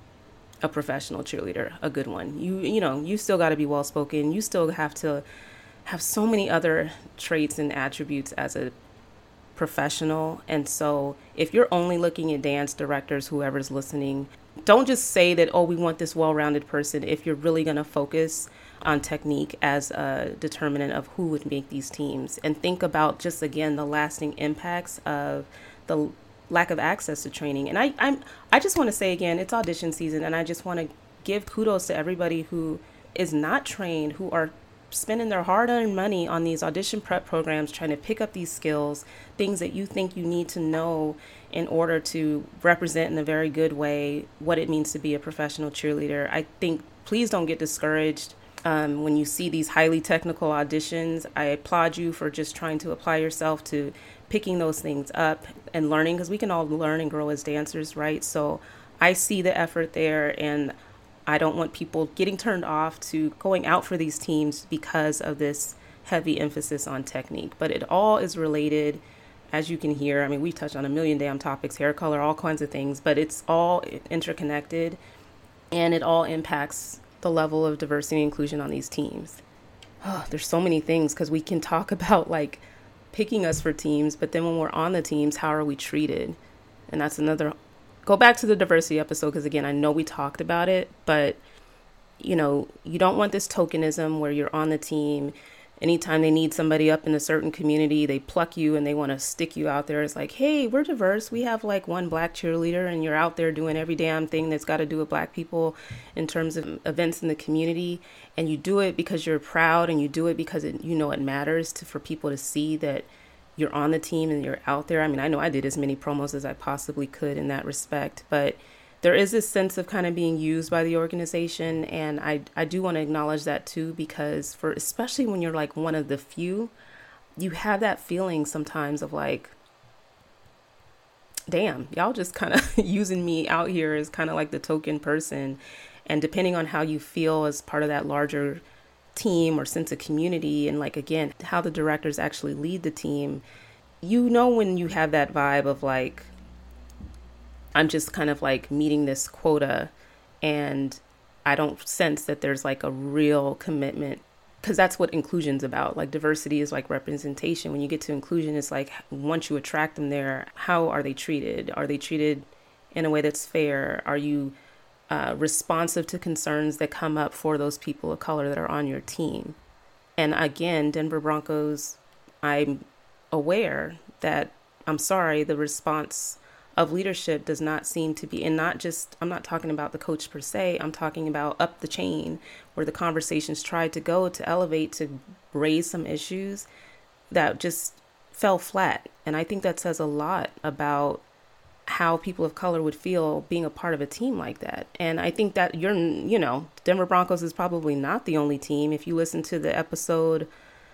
S2: a professional cheerleader, a good one. You still got to be well spoken. You still have to have so many other traits and attributes as a professional. And so if you're only looking at dance directors, whoever's listening, don't just say that, oh, we want this well-rounded person, if you're really going to focus on technique as a determinant of who would make these teams. And think about just, again, the lasting impacts of the lack of access to training. And I just want to say again, it's audition season, and I just want to give kudos to everybody who is not trained, who are spending their hard-earned money on these audition prep programs, trying to pick up these skills, things that you think you need to know in order to represent in a very good way what it means to be a professional cheerleader. I think please don't get discouraged when you see these highly technical auditions. I applaud you for just trying to apply yourself to picking those things up and learning, because we can all learn and grow as dancers, right? So I see the effort there, and I don't want people getting turned off to going out for these teams because of this heavy emphasis on technique. But it all is related, as you can hear. I mean, we've touched on a million damn topics, hair color, all kinds of things, but it's all interconnected, and it all impacts the level of diversity and inclusion on these teams. Oh, there's so many things, because we can talk about like picking us for teams, but then when we're on the teams, how are we treated? And that's another, go back to the diversity episode, because again, I know we talked about it, but you don't want this tokenism where you're on the team. Anytime they need somebody up in a certain community, they pluck you and they want to stick you out there. It's like, hey, we're diverse. We have like one black cheerleader, and you're out there doing every damn thing that's got to do with black people in terms of events in the community. And you do it because you're proud, and you do it because it matters for people to see that you're on the team and you're out there. I mean, I know I did as many promos as I possibly could in that respect, but there is this sense of kind of being used by the organization. And I do want to acknowledge that too, because for, especially when you're like one of the few, you have that feeling sometimes of like, damn, y'all just kind of using me out here as kind of like the token person. And depending on how you feel as part of that larger team or sense of community, and like, again, how the directors actually lead the team, you know, when you have that vibe of like, I'm just kind of like meeting this quota, and I don't sense that there's like a real commitment, because that's what inclusion's about. Like, diversity is like representation. When you get to inclusion, it's like, once you attract them there, how are they treated? Are they treated in a way that's fair? Are you responsive to concerns that come up for those people of color that are on your team? And again, Denver Broncos, I'm aware that, I'm sorry, the response of leadership does not seem to be, and not just, I'm not talking about the coach per se, I'm talking about up the chain, where the conversations tried to go to elevate, to raise some issues that just fell flat. And I think that says a lot about how people of color would feel being a part of a team like that. And I think that Denver Broncos is probably not the only team. If you listen to the episode,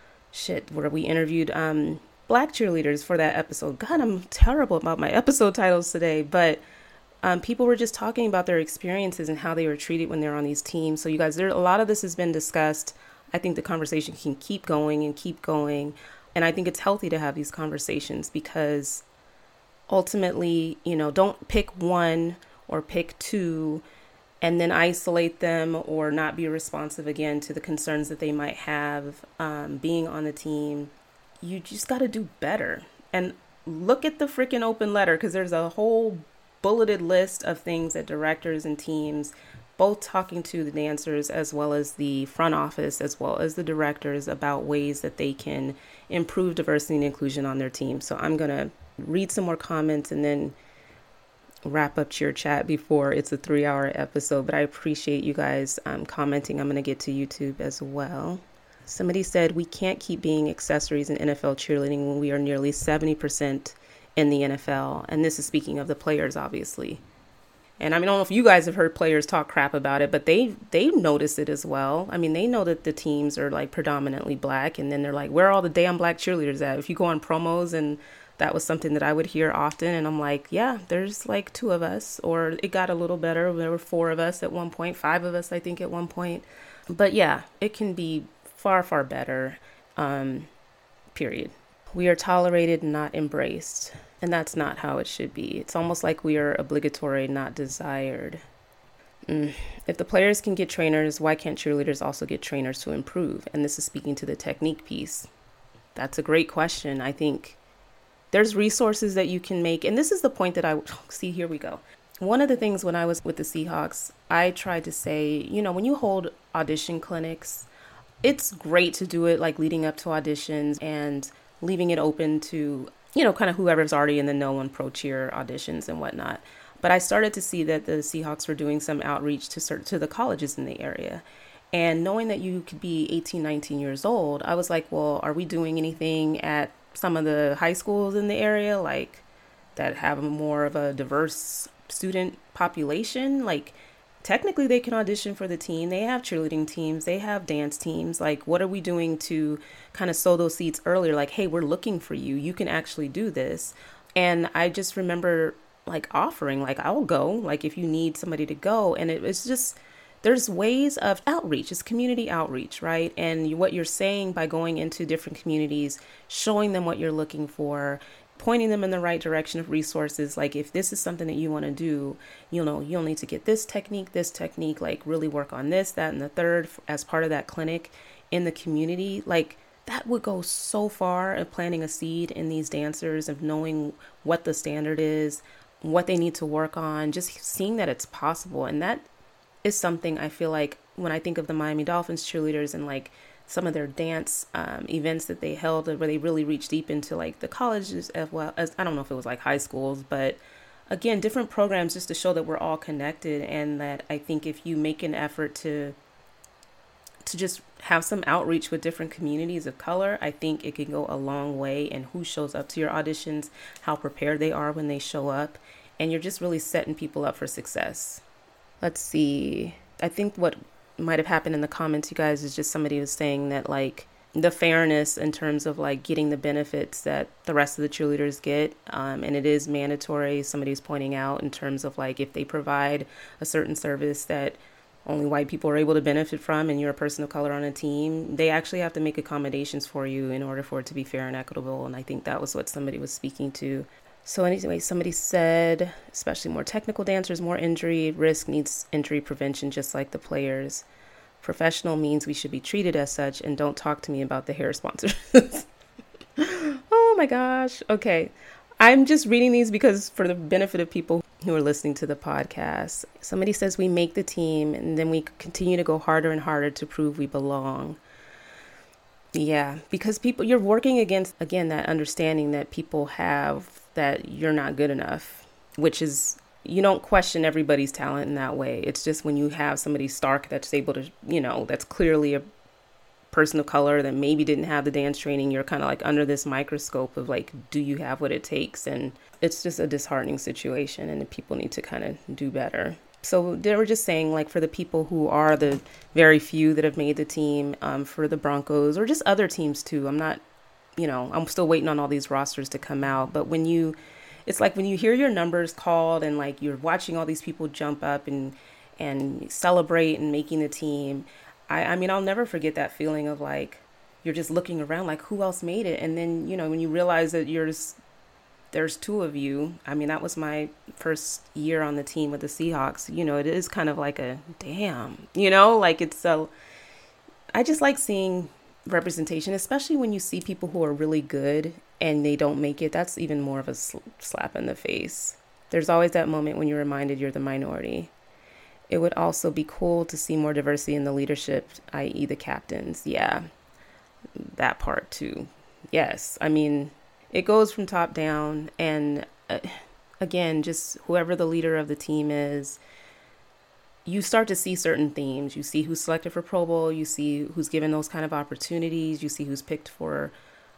S2: where we interviewed Black cheerleaders for that episode. God, I'm terrible about my episode titles today, but people were just talking about their experiences and how they were treated when they're on these teams. So you guys, a lot of this has been discussed. I think the conversation can keep going and keep going. And I think it's healthy to have these conversations, because ultimately, don't pick one or pick two and then isolate them or not be responsive again to the concerns that they might have being on the team. You just got to do better. And look at the freaking open letter, because there's a whole bulleted list of things that directors and teams, both talking to the dancers as well as the front office, as well as the directors, about ways that they can improve diversity and inclusion on their team. So I'm going to read some more comments and then wrap up Cheer Chat before it's a 3-hour episode. But I appreciate you guys commenting. I'm going to get to YouTube as well. Somebody said, we can't keep being accessories in NFL cheerleading when we are nearly 70% in the NFL. And this is speaking of the players, obviously. And I mean, I don't know if you guys have heard players talk crap about it, but they notice it as well. I mean, they know that the teams are like predominantly Black, and then they're like, where are all the damn Black cheerleaders at? If you go on promos, and that was something that I would hear often. And I'm like, yeah, there's like 2 of us, or it got a little better. There were 4 of us at one point, 5 of us, I think, at one point. But yeah, it can be far, far better, period. We are tolerated, not embraced. And that's not how it should be. It's almost like we are obligatory, not desired. If the players can get trainers, why can't cheerleaders also get trainers to improve? And this is speaking to the technique piece. That's a great question. I think there's resources that you can make. And this is the point that see, here we go. One of the things when I was with the Seahawks, I tried to say, when you hold audition clinics, it's great to do it like leading up to auditions and leaving it open to, kind of whoever's already in the know on pro cheer auditions and whatnot. But I started to see that the Seahawks were doing some outreach to the colleges in the area. And knowing that you could be 18, 19 years old, I was like, well, are we doing anything at some of the high schools in the area, like that have more of a diverse student population? Like, technically they can audition for the team. They have cheerleading teams. They have dance teams. Like, what are we doing to kind of sow those seeds earlier? Like, hey, we're looking for you. You can actually do this. And I just remember like offering, like, I'll go, like, if you need somebody to go. And it's just, there's ways of outreach. It's community outreach, right? And what you're saying by going into different communities, showing them what you're looking for, pointing them in the right direction of resources. Like, if this is something that you want to do, you'll need to get this technique, like really work on this, that, and the third as part of that clinic in the community. Like, that would go so far at planting a seed in these dancers of knowing what the standard is, what they need to work on, just seeing that it's possible. And that is something I feel like when I think of the Miami Dolphins cheerleaders and like some of their dance events that they held where they really reached deep into like the colleges as well as, I don't know if it was like high schools, but again, different programs just to show that we're all connected. And that I think if you make an effort to just have some outreach with different communities of color, I think it can go a long way in who shows up to your auditions, how prepared they are when they show up, and you're just really setting people up for success. Let's see. I think what might have happened in the comments, you guys, is just somebody was saying that like the fairness in terms of like getting the benefits that the rest of the cheerleaders get. And it is mandatory. Somebody's pointing out in terms of like if they provide a certain service that only white people are able to benefit from and you're a person of color on a team, they actually have to make accommodations for you in order for it to be fair and equitable. And I think that was what somebody was speaking to. So anyway, somebody said, especially more technical dancers, more injury risk needs injury prevention, just like the players. Professional means we should be treated as such, and don't talk to me about the hair sponsors. Oh my gosh. Okay. I'm just reading these because for the benefit of people who are listening to the podcast. Somebody says we make the team and then we continue to go harder and harder to prove we belong. Yeah, because people, you're working against, again, that understanding that people have that you're not good enough, which is, you don't question everybody's talent in that way. It's just when you have somebody stark that's able to, that's clearly a person of color that maybe didn't have the dance training, you're kind of like under this microscope of like, do you have what it takes? And it's just a disheartening situation, and people need to kind of do better. So they were just saying, like, for the people who are the very few that have made the team, for the Broncos or just other teams too. I'm not, I'm still waiting on all these rosters to come out. But it's like when you hear your numbers called and like you're watching all these people jump up and celebrate and making the team. I mean, I'll never forget that feeling of like, you're just looking around like, who else made it? And then, when you realize that there's two of you. I mean, that was my first year on the team with the Seahawks. It is kind of like a damn, like it's so, I just like seeing representation, especially when you see people who are really good and they don't make it. That's even more of a slap in the face. There's always that moment when you're reminded you're the minority. It would also be cool to see more diversity in the leadership, i.e. the captains. Yeah, that part too. Yes. I mean, it goes from top down. And again, just whoever the leader of the team is, you start to see certain themes. You see who's selected for Pro Bowl. You see who's given those kind of opportunities. You see who's picked for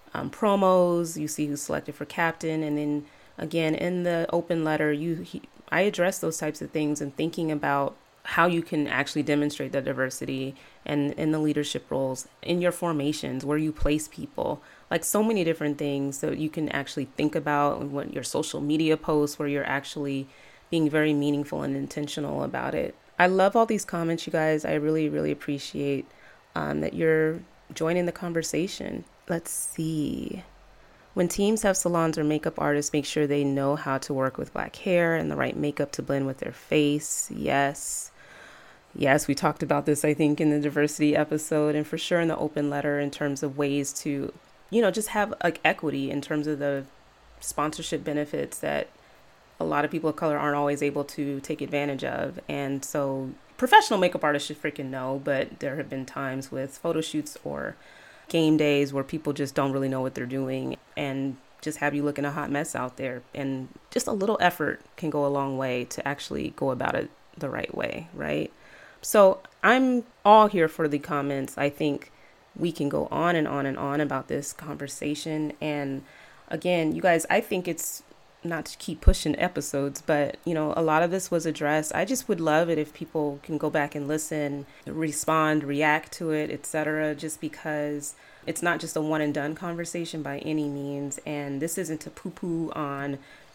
S2: promos. You see who's selected for captain. And then again, in the open letter, I address those types of things and thinking about how you can actually demonstrate the diversity and in the leadership roles in your formations, where you place people, like so many different things that you can actually think about, what your social media posts, where you're actually being very meaningful and intentional about it. I love all these comments, you guys. I really, really appreciate that you're joining the conversation. Let's see. When teams have salons or makeup artists, make sure they know how to work with black hair and the right makeup to blend with their face. Yes, we talked about this, I think, in the diversity episode, and for sure in the open letter in terms of ways to, just have like equity in terms of the sponsorship benefits that a lot of people of color aren't always able to take advantage of. And so professional makeup artists should freaking know, but there have been times with photo shoots or game days where people just don't really know what they're doing and just have you looking a hot mess out there. And just a little effort can go a long way to actually go about it the right way, right? So I'm all here for the comments. I think we can go on and on and on about this conversation. And again, you guys, I think it's not to keep pushing episodes, but a lot of this was addressed. I just would love it if people can go back and listen, respond, react to it, etc. Just because it's not just a one and done conversation by any means. And this isn't to poo-poo on,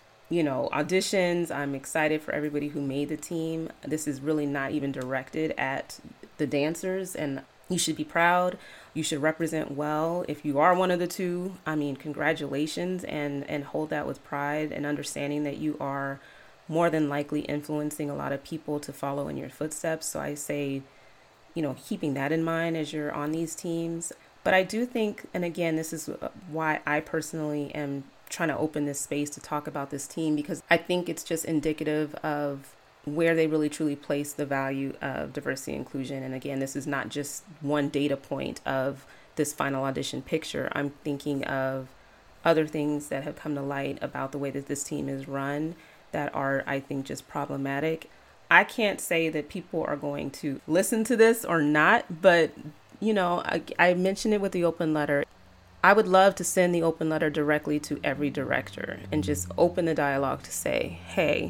S2: auditions. I'm excited for everybody who made the team. This is really not even directed at the dancers, and you should be proud. You should represent well. If you are one of the two, congratulations, and hold that with pride and understanding that you are more than likely influencing a lot of people to follow in your footsteps. So I say, keeping that in mind as you're on these teams. But I do think, and again, this is why I personally am trying to open this space to talk about this team, because I think it's just indicative of where they really truly place the value of diversity and inclusion. And again, this is not just one data point of this final audition picture. I'm thinking of other things that have come to light about the way that this team is run that are, I think, just problematic. I can't say that people are going to listen to this or not, but, I mentioned it with the open letter. I would love to send the open letter directly to every director and just open the dialogue to say, hey,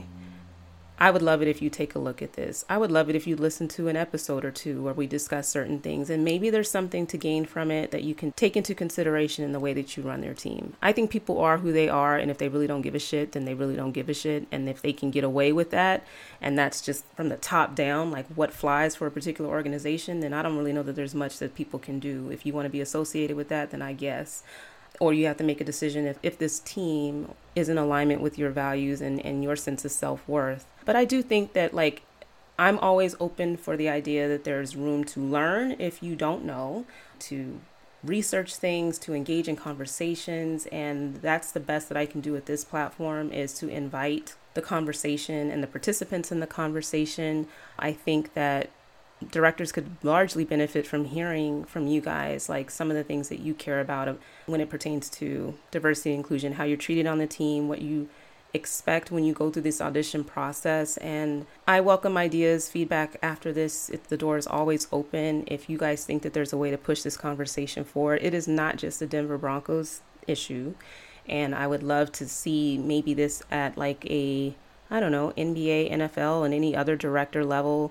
S2: I would love it if you take a look at this. I would love it if you listen to an episode or two where we discuss certain things, and maybe there's something to gain from it that you can take into consideration in the way that you run their team. I think people are who they are, and if they really don't give a shit, then they really don't give a shit. And if they can get away with that, and that's just from the top down, like what flies for a particular organization, then I don't really know that there's much that people can do. If you want to be associated with that, then I guess. Or you have to make a decision if this team is in alignment with your values and your sense of self-worth. But I do think that, like, I'm always open for the idea that there's room to learn if you don't know, to research things, to engage in conversations. And that's the best that I can do with this platform, is to invite the conversation and the participants in the conversation. I think that directors could largely benefit from hearing from you guys, like some of the things that you care about when it pertains to diversity and inclusion, how you're treated on the team, what you expect when you go through this audition process. And I welcome ideas, feedback after this. The door is always open. If you guys think that there's a way to push this conversation forward, it is not just a Denver Broncos issue. And I would love to see maybe this at like a, I don't know, NBA, NFL, and any other director level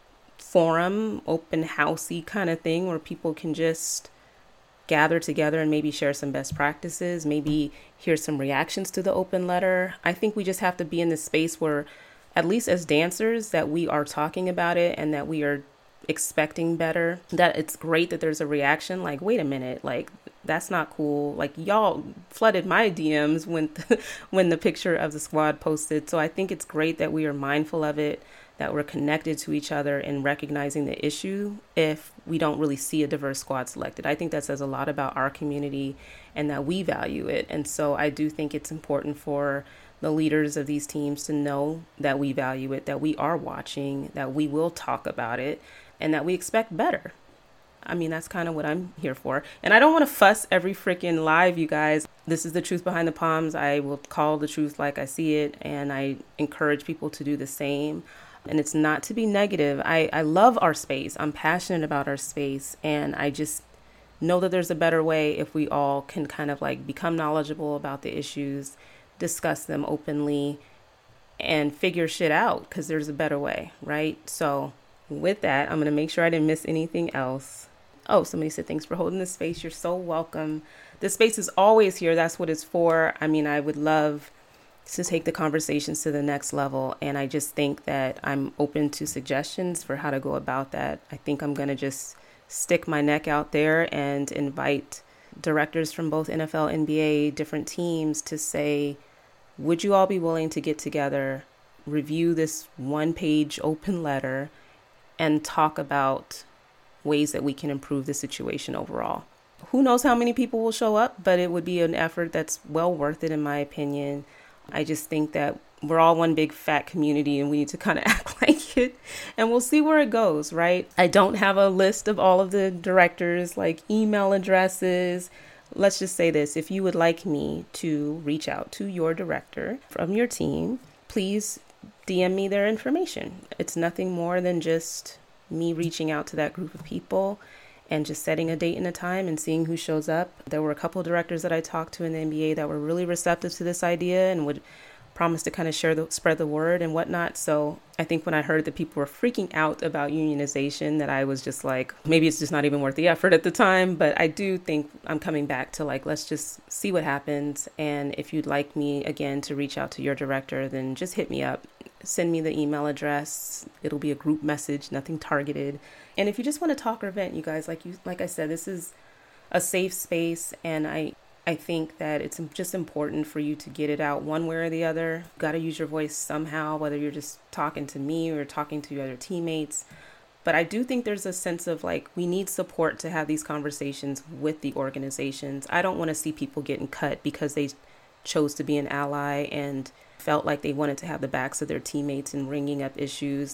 S2: forum, open housey kind of thing, where people can just gather together and maybe share some best practices, maybe hear some reactions to the open letter. I think we just have to be in this space where, at least as dancers, that we are talking about it and that we are expecting better, that it's great that there's a reaction like, wait a minute, like, that's not cool. Like, y'all flooded my DMs when the picture of the squad posted. So I think it's great that we are mindful of it, that we're connected to each other and recognizing the issue if we don't really see a diverse squad selected. I think that says a lot about our community and that we value it. And so I do think it's important for the leaders of these teams to know that we value it, that we are watching, that we will talk about it, and that we expect better. I mean, that's kind of what I'm here for. And I don't want to fuss every freaking live, you guys. This is the truth behind the palms. I will call the truth like I see it, and I encourage people to do the same. And it's not to be negative. I love our space. I'm passionate about our space. And I just know that there's a better way if we all can kind of like become knowledgeable about the issues, discuss them openly, and figure shit out, because there's a better way, right? So with that, I'm going to make sure I didn't miss anything else. Oh, somebody said, thanks for holding this space. You're so welcome. This space is always here. That's what it's for. I mean, I would love to take the conversations to the next level. And I just think that I'm open to suggestions for how to go about that. I think I'm going to just stick my neck out there and invite directors from both NFL, NBA, different teams to say, would you all be willing to get together, review this one-page open letter, and talk about ways that we can improve the situation overall? Who knows how many people will show up, but it would be an effort that's well worth it, in my opinion. I just think that we're all one big fat community and we need to kind of act like it, and we'll see where it goes, right? I don't have a list of all of the directors, like email addresses. Let's just say this. If you would like me to reach out to your director from your team, please DM me their information. It's nothing more than just me reaching out to that group of people and just setting a date and a time and seeing who shows up. There were a couple of directors that I talked to in the NBA that were really receptive to this idea and would promise to kind of spread the word and whatnot. So I think when I heard that people were freaking out about unionization, that I was just like, maybe it's just not even worth the effort at the time. But I do think I'm coming back to like, let's just see what happens. And if you'd like me again to reach out to your director, then just hit me up. Send me the email address. It'll be a group message, nothing targeted. And if you just want to talk or vent, you guys, like I said, this is a safe space, and I think that it's just important for you to get it out one way or the other. You got to use your voice somehow, whether you're just talking to me or talking to your other teammates. But I do think there's a sense of like, we need support to have these conversations with the organizations. I don't want to see people getting cut because they chose to be an ally and felt like they wanted to have the backs of their teammates and bringing up issues.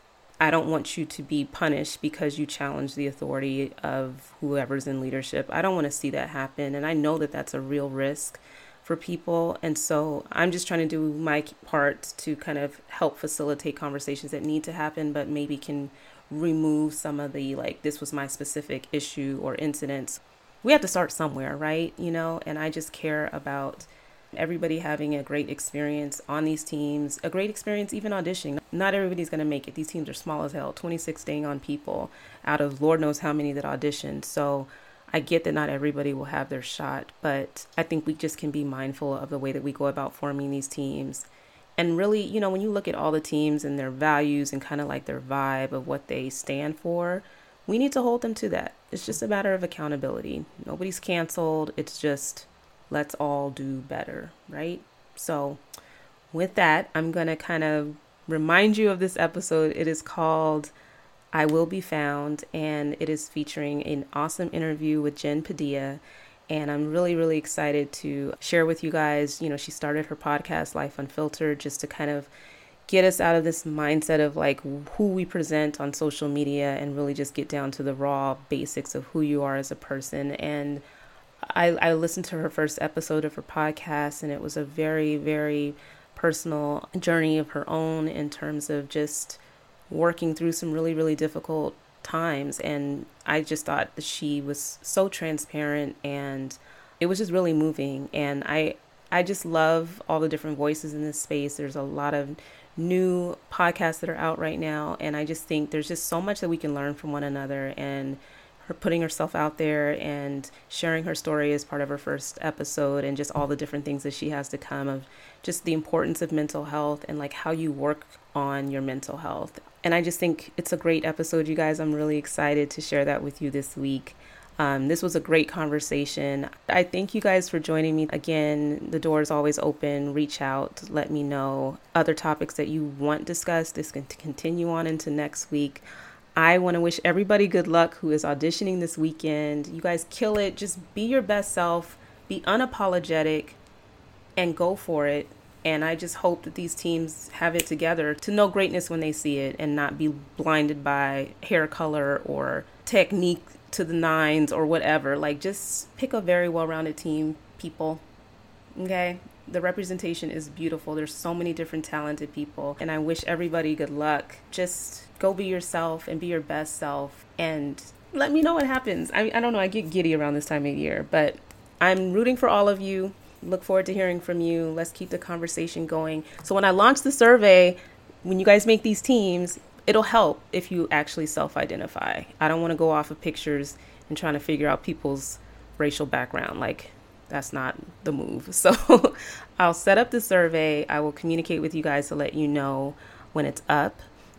S2: I don't want you to be punished because you challenge the authority of whoever's in leadership. I don't want to see that happen. And I know that that's a real risk for people. And so I'm just trying to do my part to kind of help facilitate conversations that need to happen, but maybe can remove some of the, like, this was my specific issue or incidents. we have to start somewhere, right? And I just care about everybody having a great experience on these teams, a great experience even auditioning. Not everybody's going to make it. These teams are small as hell, 26 dang on people out of Lord knows how many that auditioned. So I get that not everybody will have their shot, but I think we just can be mindful of the way that we go about forming these teams. And really, when you look at all the teams and their values and kind of like their vibe of what they stand for, we need to hold them to that. It's just a matter of accountability. Nobody's canceled. It's just, let's all do better, right? So with that, I'm going to kind of remind you of this episode. It is called I Will Be Found, and it is featuring an awesome interview with Jen Padilla. And I'm really, really excited to share with you guys. She started her podcast, Life Unfiltered, just to kind of get us out of this mindset of like who we present on social media and really just get down to the raw basics of who you are as a person. And I listened to her first episode of her podcast, and it was a very, very personal journey of her own in terms of just working through some really, really difficult times. And I just thought that she was so transparent, and it was just really moving. And I just love all the different voices in this space. There's a lot of new podcasts that are out right now, and I just think there's just so much that we can learn from one another. And her putting herself out there and sharing her story as part of her first episode, and just all the different things that she has to come, of just the importance of mental health and like how you work on your mental health. And I just think it's a great episode, you guys. I'm really excited to share that with you this week. This was a great conversation. I thank you guys for joining me. Again, the door is always open. Reach out, let me know other topics that you want discussed. This can continue on into next week. I want to wish everybody good luck who is auditioning this weekend. You guys kill it. Just be your best self, be unapologetic, and go for it. And I just hope that these teams have it together to know greatness when they see it, and not be blinded by hair color or technique to the nines or whatever. Like, just pick a very well-rounded team, people. Okay? The representation is beautiful. There's so many different talented people, and I wish everybody good luck. Just go be yourself and be your best self, and let me know what happens. I don't know. I get giddy around this time of year, but I'm rooting for all of you. Look forward to hearing from you. Let's keep the conversation going. So when I launch the survey, when you guys make these teams, it'll help if you actually self-identify. I don't want to go off of pictures and trying to figure out people's racial background. Like, that's not the move. So I'll set up the survey. I will communicate with you guys to let you know when it's up.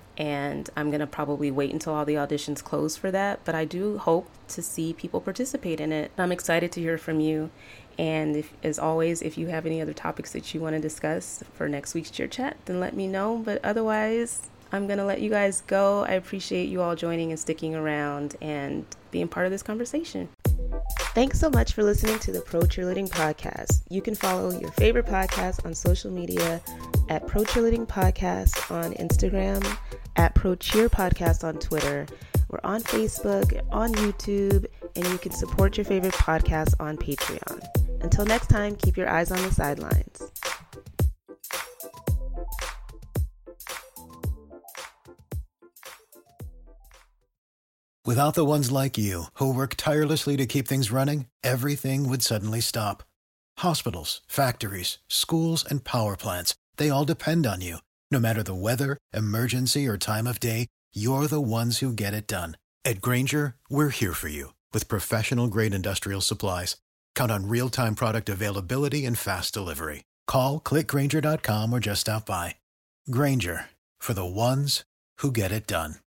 S2: And I'm going to probably wait until all the auditions close for that. But I do hope to see people participate in it. I'm excited to hear from you. And as always, if you have any other topics that you want to discuss for next week's Cheer Chat, then let me know. But otherwise, I'm going to let you guys go. I appreciate you all joining and sticking around and being part of this conversation. Thanks so much for listening to the Pro Cheerleading Podcast. You can follow your favorite podcast on social media at Pro Cheerleading Podcast on Instagram, at Pro Cheer Podcast on Twitter. We're on Facebook, on YouTube, and you can support your favorite podcast on Patreon. Until next time, keep your eyes on the sidelines.
S1: Without the ones like you, who work tirelessly to keep things running, everything would suddenly stop. Hospitals, factories, schools, and power plants, they all depend on you. No matter the weather, emergency, or time of day, you're the ones who get it done. At Grainger, we're here for you with professional-grade industrial supplies. Count on real-time product availability and fast delivery. Call, click Grainger.com, or just stop by. Grainger, for the ones who get it done.